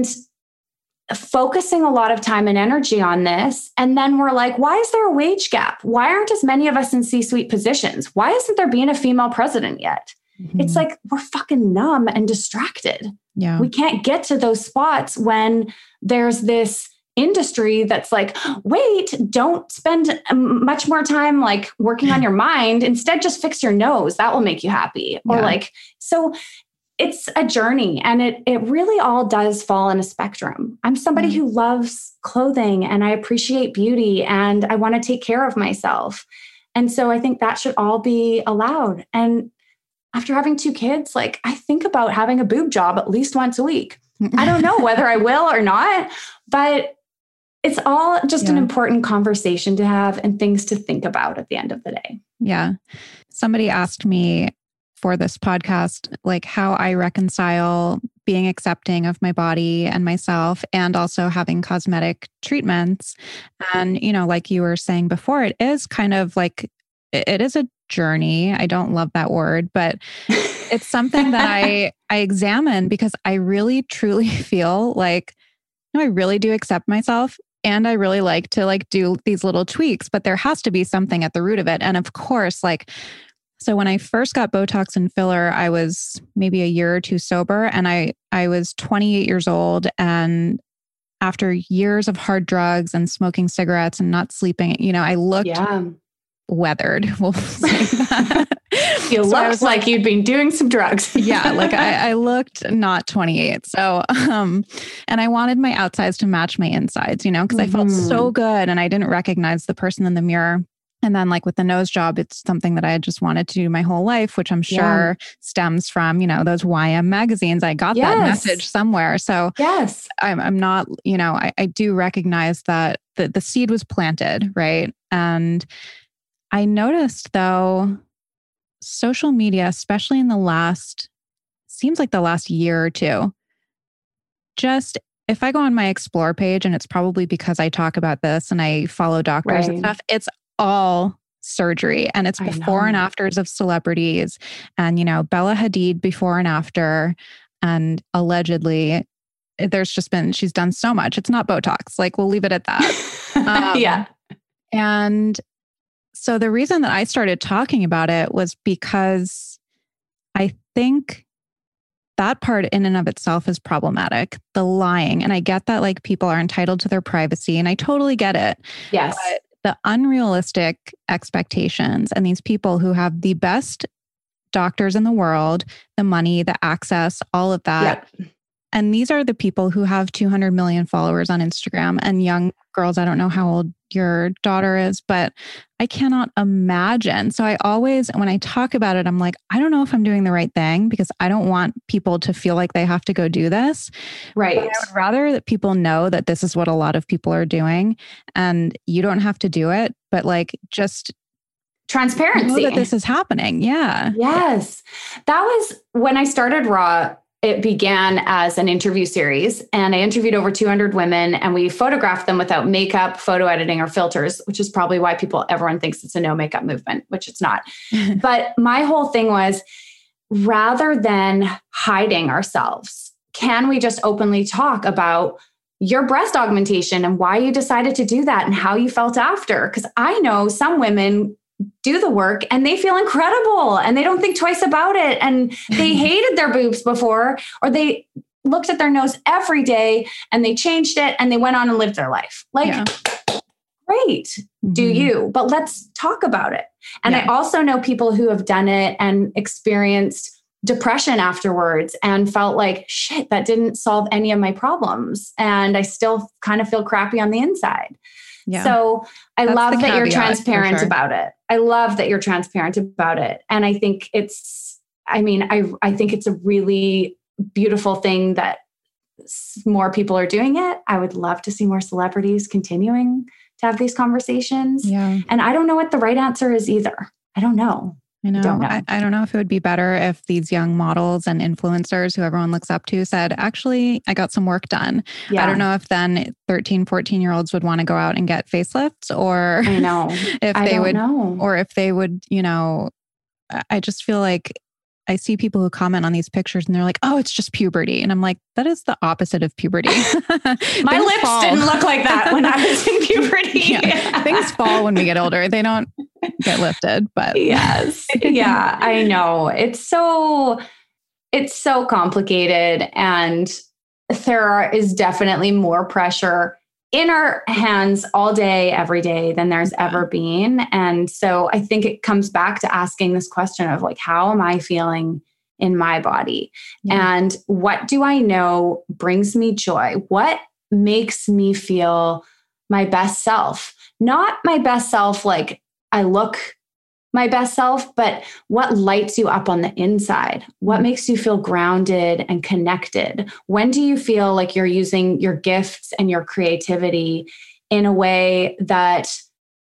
focusing a lot of time and energy on this. And then we're like, why is there a wage gap? Why aren't as many of us in C-suite positions? Why isn't there being a female president yet? It's like, we're fucking numb and distracted. Yeah. We can't get to those spots when there's this industry that's like, wait, don't spend much more time like working on your mind. Instead, just fix your nose. That will make you happy. Or like, so it's a journey and it really all does fall in a spectrum. I'm somebody who loves clothing and I appreciate beauty and I want to take care of myself. And so I think that should all be allowed. And after having 2 kids, like I think about having a boob job at least once a week. I don't know whether I will or not, but it's all just an important conversation to have and things to think about at the end of the day. Yeah. Somebody asked me for this podcast, like how I reconcile being accepting of my body and myself and also having cosmetic treatments. And, you know, like you were saying before, it is kind of like, it is a journey. I don't love that word, but it's something that I examine because I really, truly feel like, no, I really do accept myself. And I really like to like do these little tweaks, but there has to be something at the root of it. And of course, like, so when I first got Botox and filler, I was maybe a year or 2 sober and I was 28 years old. And after years of hard drugs and smoking cigarettes and not sleeping, you know, I looked weathered. We'll say that. You looked like you'd been doing some drugs. Yeah. Like I looked not 28. So, and I wanted my outsides to match my insides, you know, because I felt so good and I didn't recognize the person in the mirror. And then like with the nose job, it's something that I had just wanted to do my whole life, which I'm sure stems from, you know, those YM magazines. I got that message somewhere. So I'm not, you know, I do recognize that the seed was planted, right? And I noticed though, social media, especially in seems like the last year or 2, just if I go on my Explore page, and it's probably because I talk about this and I follow doctors and stuff, it's all surgery and it's before and afters of celebrities and, you know, Bella Hadid before and after, and allegedly she's done so much. It's not Botox. Like we'll leave it at that. And so the reason that I started talking about it was because I think that part in and of itself is problematic, the lying. And I get that like people are entitled to their privacy and I totally get it. Yes. But the unrealistic expectations and these people who have the best doctors in the world, the money, the access, all of that. Yep. And these are the people who have 200 million followers on Instagram and young girls. I don't know how old your daughter is, but I cannot imagine. So I always, when I talk about it, I'm like, I don't know if I'm doing the right thing because I don't want people to feel like they have to go do this. Right. But I would rather that people know that this is what a lot of people are doing and you don't have to do it, but like just transparency know that this is happening. Yeah. Yes. That was when I started Raw. It began as an interview series and I interviewed over 200 women and we photographed them without makeup, photo editing, or filters, which is probably why everyone thinks it's a no makeup movement, which it's not. But my whole thing was rather than hiding ourselves, can we just openly talk about your breast augmentation and why you decided to do that and how you felt after? Because I know some women do the work and they feel incredible and they don't think twice about it. And they hated their boobs before, or they looked at their nose every day and they changed it and they went on and lived their life. Like, great, do you, but let's talk about it. And I also know people who have done it and experienced depression afterwards and felt like, shit, that didn't solve any of my problems. And I still kind of feel crappy on the inside. Yeah. So I love that you're caveat, transparent sure. about it. I love that you're transparent about it. And I think I think it's a really beautiful thing that more people are doing it. I would love to see more celebrities continuing to have these conversations. Yeah. And I don't know what the right answer is either. I don't know. I know. Don't know. I don't know if it would be better if these young models and influencers who everyone looks up to said, actually, I got some work done. Yeah. I don't know if then 13, 14-year-olds would want to go out and get facelifts, or I know. or if they would, I just feel like I see people who comment on these pictures and they're like, oh, it's just puberty. And I'm like, that is the opposite of puberty. My lips didn't look like that when I was in puberty. Yeah. Things fall when we get older. They don't get lifted, but yes. Yeah, I know. It's so complicated, and there is definitely more pressure in our hands all day, every day than there's ever been. And so I think it comes back to asking this question of like, how am I feeling in my body? Yeah. And what do I know brings me joy? What makes me feel my best self? Not my best self like I look my best self, but what lights you up on the inside? What makes you feel grounded and connected? When do you feel like you're using your gifts and your creativity in a way that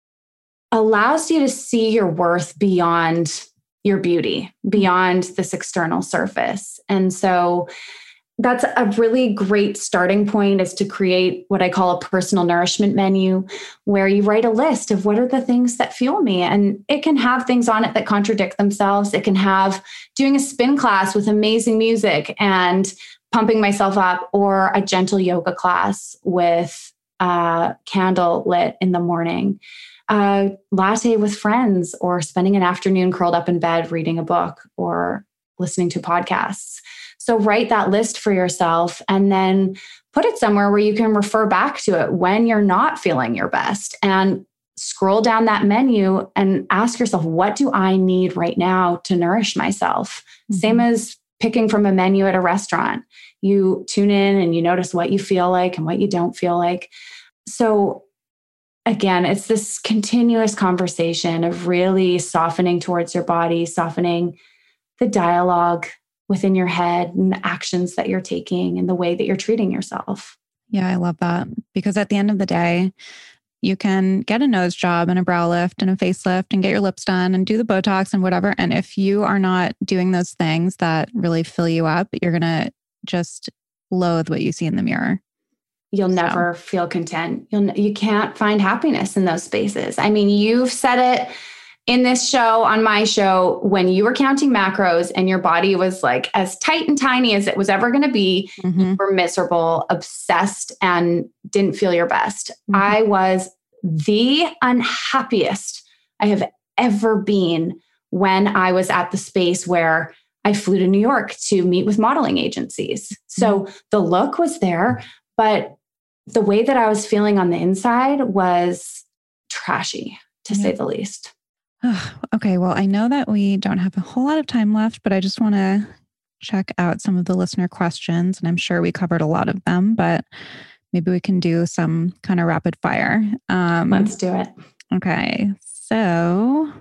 allows you to see your worth beyond your beauty, beyond this external surface? And so that's a really great starting point, is to create what I call a personal nourishment menu, where you write a list of what are the things that fuel me. And it can have things on it that contradict themselves. It can have doing a spin class with amazing music and pumping myself up, or a gentle yoga class with a candle lit in the morning, a latte with friends, or spending an afternoon curled up in bed reading a book or listening to podcasts. So write that list for yourself and then put it somewhere where you can refer back to it when you're not feeling your best, and scroll down that menu and ask yourself, what do I need right now to nourish myself? Mm-hmm. Same as picking from a menu at a restaurant. You tune in and you notice what you feel like and what you don't feel like. So again, it's this continuous conversation of really softening towards your body, softening the dialogue within your head and the actions that you're taking and the way that you're treating yourself. Yeah, I love that. Because at the end of the day, you can get a nose job and a brow lift and a facelift and get your lips done and do the Botox and whatever. And if you are not doing those things that really fill you up, you're going to just loathe what you see in the mirror. You'll never feel content. You can't find happiness in those spaces. I mean, you've said it in this show, on my show, when you were counting macros and your body was like as tight and tiny as it was ever going to be, you were miserable, obsessed, and didn't feel your best. I was the unhappiest I have ever been when I was at the space where I flew to New York to meet with modeling agencies. So the look was there, but the way that I was feeling on the inside was trashy, to say the least. Okay, well, I know that we don't have a whole lot of time left, but I just want to check out some of the listener questions, and I'm sure we covered a lot of them, but maybe we can do some kind of rapid fire. Let's do it. Okay, so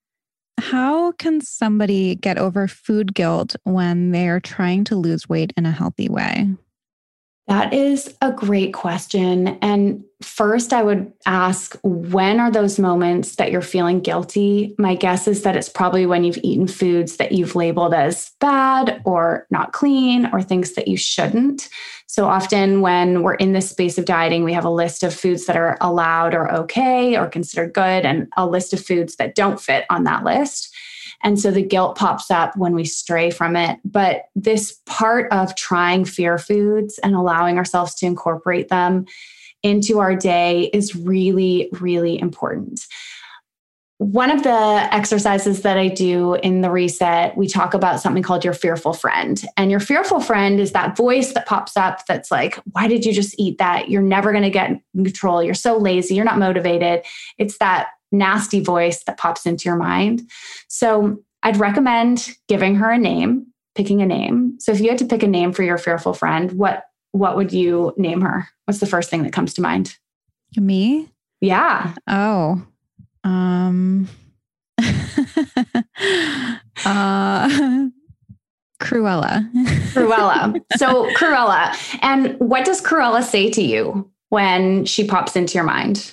how can somebody get over food guilt when they're trying to lose weight in a healthy way? That is a great question. And first, I would ask, when are those moments that you're feeling guilty? My guess is that it's probably when you've eaten foods that you've labeled as bad or not clean or things that you shouldn't. So often when we're in this space of dieting, we have a list of foods that are allowed or okay or considered good, and a list of foods that don't fit on that list. And so the guilt pops up when we stray from it. But this part of trying fear foods and allowing ourselves to incorporate them into our day is really, really important. One of the exercises that I do in the reset, we talk about something called your fearful friend. And your fearful friend is that voice that pops up that's like, why did you just eat that? You're never going to get in control. You're so lazy. You're not motivated. It's that nasty voice that pops into your mind. So I'd recommend giving her a name picking a name. So if you had to pick a name for your fearful friend, what would you name her? What's the first thing that comes to mind? Me? Yeah. Oh. Cruella. Cruella. So Cruella. And what does Cruella say to you when she pops into your mind?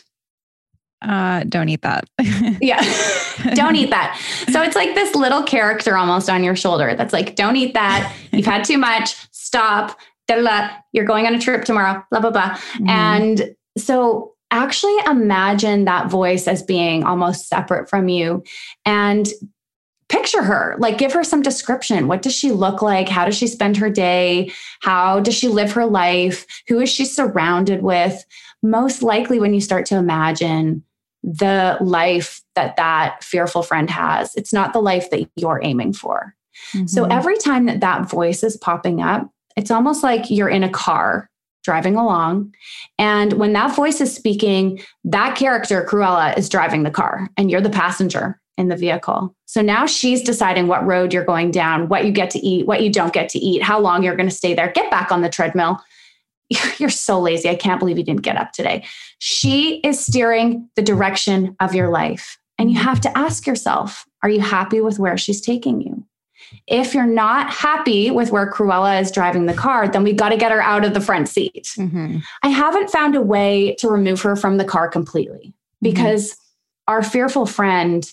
Don't eat that. Yeah. Don't eat that. So it's like this little character almost on your shoulder that's like, don't eat that. You've had too much. Stop. You're going on a trip tomorrow. Blah, blah, blah. Mm-hmm. And so actually imagine that voice as being almost separate from you and picture her, like give her some description. What does she look like? How does she spend her day? How does she live her life? Who is she surrounded with? Most likely when you start to imagine the life that fearful friend has, it's not the life that you're aiming for. Mm-hmm. So every time that voice is popping up, it's almost like you're in a car driving along. And when that voice is speaking, that character, Cruella, is driving the car and you're the passenger in the vehicle. So now she's deciding what road you're going down, what you get to eat, what you don't get to eat, how long you're going to stay there. Get back on the treadmill. You're so lazy. I can't believe you didn't get up today. She is steering the direction of your life. And you have to ask yourself, are you happy with where she's taking you? If you're not happy with where Cruella is driving the car, then we got to get her out of the front seat. Mm-hmm. I haven't found a way to remove her from the car completely because our fearful friend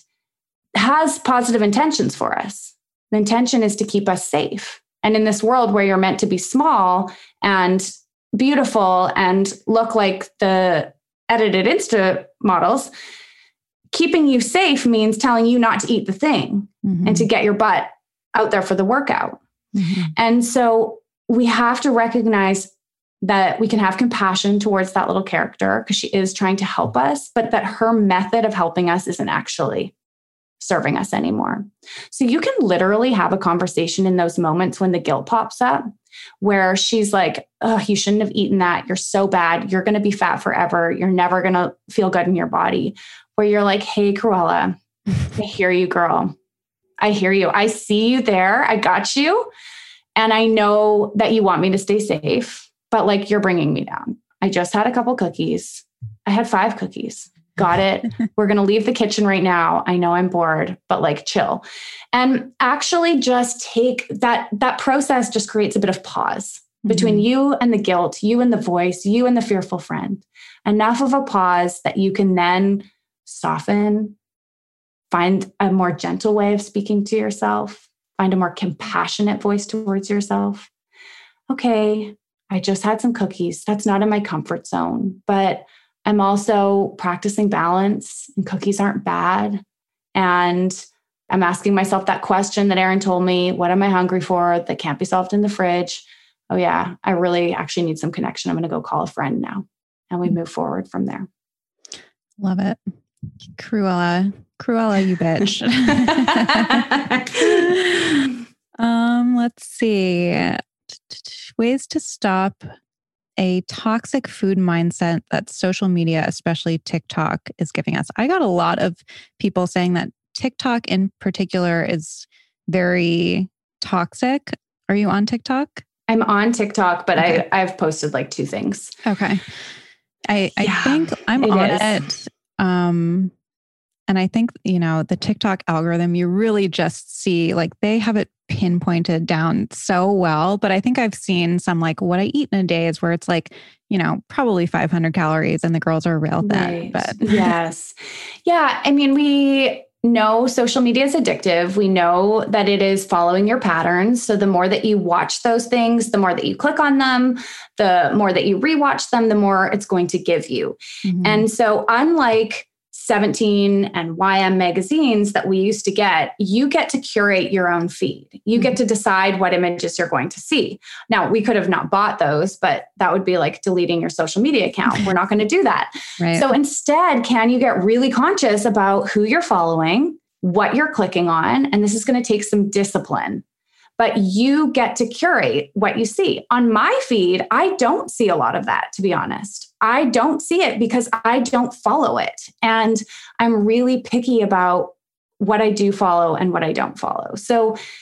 has positive intentions for us. The intention is to keep us safe. And in this world where you're meant to be small and beautiful and look like the edited Insta models, keeping you safe means telling you not to eat the thing and to get your butt out there for the workout. Mm-hmm. And so we have to recognize that we can have compassion towards that little character because she is trying to help us, but that her method of helping us isn't actually serving us anymore. So you can literally have a conversation in those moments when the guilt pops up, where she's like, oh, you shouldn't have eaten that. You're so bad. You're going to be fat forever. You're never going to feel good in your body. Where you're like, hey, Cruella, I hear you, girl. I hear you. I see you there. I got you. And I know that you want me to stay safe, but like you're bringing me down. I just had a couple cookies. I had 5 cookies. Got it. We're going to leave the kitchen right now. I know I'm bored, but like chill. And actually just take that process just creates a bit of pause between you and the guilt, you and the voice, you and the fearful friend. Enough of a pause that you can then soften, find a more gentle way of speaking to yourself, find a more compassionate voice towards yourself. Okay, I just had some cookies. That's not in my comfort zone, but I'm also practicing balance and cookies aren't bad. And I'm asking myself that question that Erin told me, what am I hungry for that can't be solved in the fridge? Oh yeah, I really actually need some connection. I'm going to go call a friend now. And we move forward from there. Love it. Cruella, you bitch. Let's see. Ways to stop a toxic food mindset that social media, especially TikTok, is giving us. I got a lot of people saying that TikTok in particular is very toxic. Are you on TikTok? I'm on TikTok, but okay. I've posted like 2 things. Okay. I think I'm on it. And I think, the TikTok algorithm, you really just see like they have it pinpointed down so well. But I think I've seen some like what I eat in a day is where it's like, probably 500 calories and the girls are real thin. Right. But yes. Yeah. I mean, we know social media is addictive. We know that it is following your patterns. So the more that you watch those things, the more that you click on them, the more that you rewatch them, the more it's going to give you. Mm-hmm. And so unlike 17 and YM magazines that we used to get, you get to curate your own feed. You get to decide what images you're going to see. Now, we could have not bought those, but that would be like deleting your social media account. We're not going to do that. Right. So instead, can you get really conscious about who you're following, what you're clicking on? And this is going to take some discipline. But you get to curate what you see. On my feed, I don't see a lot of that, to be honest. I don't see it because I don't follow it. And I'm really picky about what I do follow and what I don't follow. So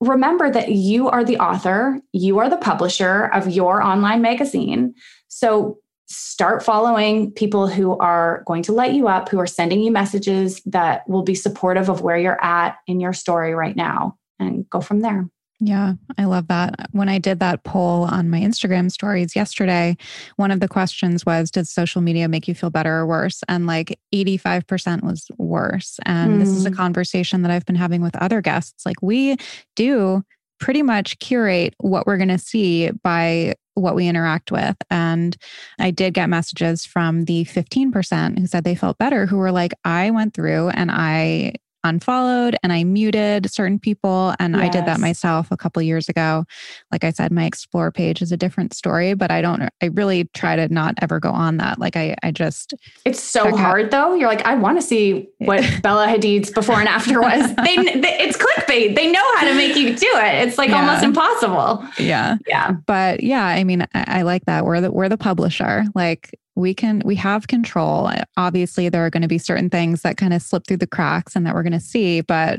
remember that you are the author, you are the publisher of your online magazine. So start following people who are going to light you up, who are sending you messages that will be supportive of where you're at in your story right now, and go from there. Yeah, I love that. When I did that poll on my Instagram stories yesterday, one of the questions was, does social media make you feel better or worse? And like 85% was worse. And this is a conversation that I've been having with other guests. Like, we do pretty much curate what we're going to see by what we interact with. And I did get messages from the 15% who said they felt better, who were like, I went through and I unfollowed and I muted certain people. And I did that myself a couple of years ago. Like I said, my Explore page is a different story, but I really try to not ever go on that. Like I just... It's so hard though. You're like, I want to see what Bella Hadid's before and after was. It's clickbait. They know how to make you do it. It's like almost impossible. Yeah. Yeah. But yeah, I mean, I like that. We're the publisher. Like, we have control. Obviously, there are going to be certain things that kind of slip through the cracks and that we're going to see, but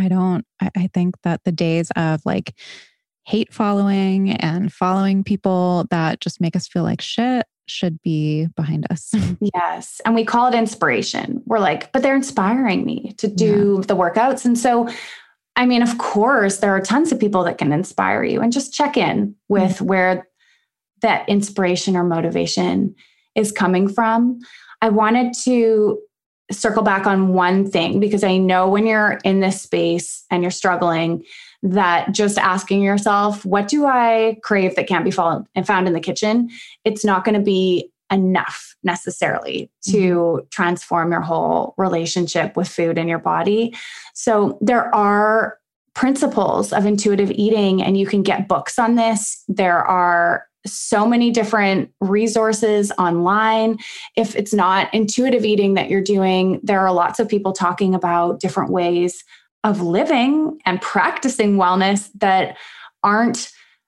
I think that the days of like hate following and following people that just make us feel like shit should be behind us. Yes. And we call it inspiration. We're like, but they're inspiring me to do the workouts. And so, I mean, of course, there are tons of people that can inspire you, and just check in with where that inspiration or motivation is coming from. I wanted to circle back on one thing, because I know when you're in this space and you're struggling, that just asking yourself, what do I crave that can't be found in the kitchen? It's not going to be enough necessarily to transform your whole relationship with food and your body. So there are principles of intuitive eating, and you can get books on this. There are so many different resources online. If it's not intuitive eating that you're doing, there are lots of people talking about different ways of living and practicing wellness that aren't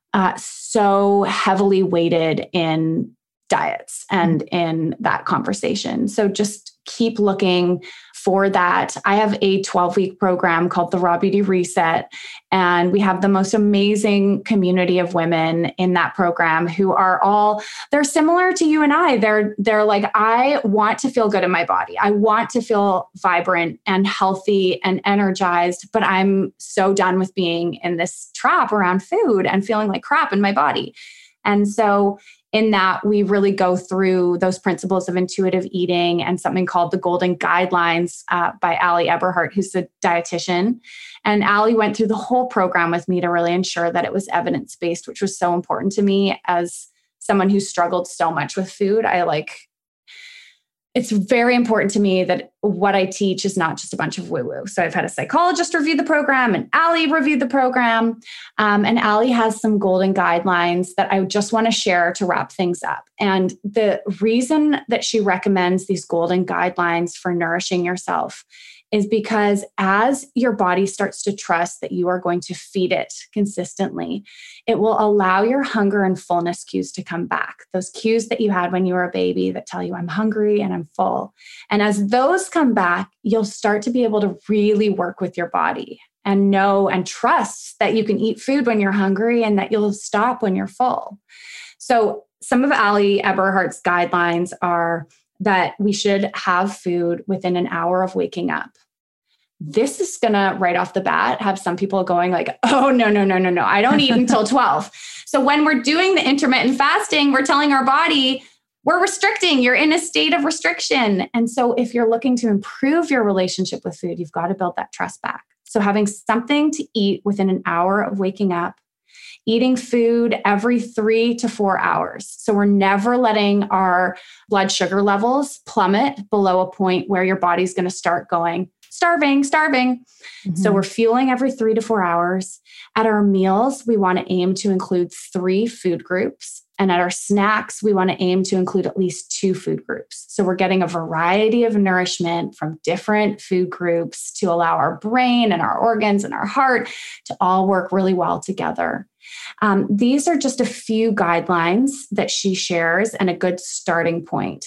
so heavily weighted in diets and in that conversation. So just keep looking for that. I have a 12-week program called the Raw Beauty Reset, and we have the most amazing community of women in that program who are they're similar to you and I. They're like, I want to feel good in my body. I want to feel vibrant and healthy and energized, but I'm so done with being in this trap around food and feeling like crap in my body. And so in that, we really go through those principles of intuitive eating and something called the Golden Guidelines by Ali Eberhardt, who's a dietitian. And Ali went through the whole program with me to really ensure that it was evidence-based, which was so important to me as someone who struggled so much with food. It's very important to me that what I teach is not just a bunch of woo-woo. So I've had a psychologist review the program, and Ali reviewed the program. And Ali has some golden guidelines that I just want to share to wrap things up. And the reason that she recommends these golden guidelines for nourishing yourself is because as your body starts to trust that you are going to feed it consistently, it will allow your hunger and fullness cues to come back. Those cues that you had when you were a baby that tell you I'm hungry and I'm full. And as those come back, you'll start to be able to really work with your body and know and trust that you can eat food when you're hungry and that you'll stop when you're full. So some of Ali Eberhardt's guidelines are that we should have food within an hour of waking up. This is going to, right off the bat, have some people going like, oh, no, I don't eat until 12. So when we're doing the intermittent fasting, we're telling our body, we're restricting, you're in a state of restriction. And so if you're looking to improve your relationship with food, you've got to build that trust back. So having something to eat within an hour of waking up, eating food every 3 to 4 hours. So we're never letting our blood sugar levels plummet below a point where your body's going to start going, starving. So we're fueling every 3 to 4 hours. At our meals, we want to aim to include 3 food groups. And at our snacks, we want to aim to include at least 2 food groups. So we're getting a variety of nourishment from different food groups to allow our brain and our organs and our heart to all work really well together. These are just a few guidelines that she shares and a good starting point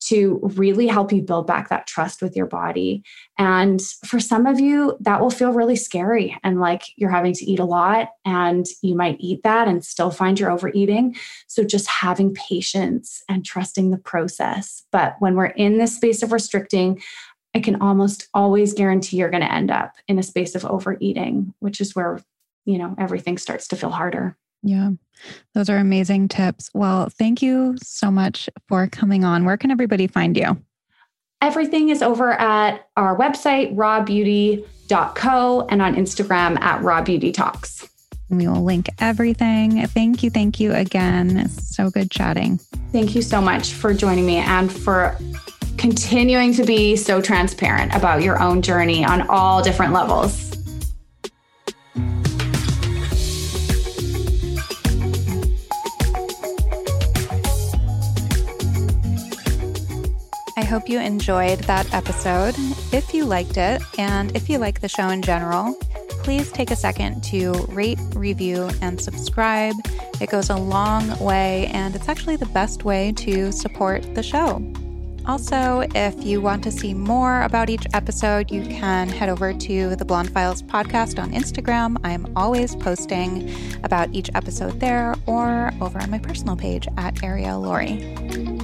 to really help you build back that trust with your body. And for some of you, that will feel really scary and like you're having to eat a lot, and you might eat that and still find you're overeating. So just having patience and trusting the process. But when we're in this space of restricting, I can almost always guarantee you're going to end up in a space of overeating, which is where, everything starts to feel harder. Yeah, those are amazing tips. Well, thank you so much for coming on. Where can everybody find you? Everything is over at our website, rawbeauty.co, and on Instagram at rawbeautytalks. We will link everything. Thank you again. It's so good chatting. Thank you so much for joining me and for continuing to be so transparent about your own journey on all different levels. I hope you enjoyed that episode. If you liked it, and if you like the show in general, please take a second to rate, review, and subscribe. It goes a long way, and it's actually the best way to support the show. Also, if you want to see more about each episode, you can head over to the Blonde Files podcast on Instagram. I'm always posting about each episode there, or over on my personal page at Ariel Laurie.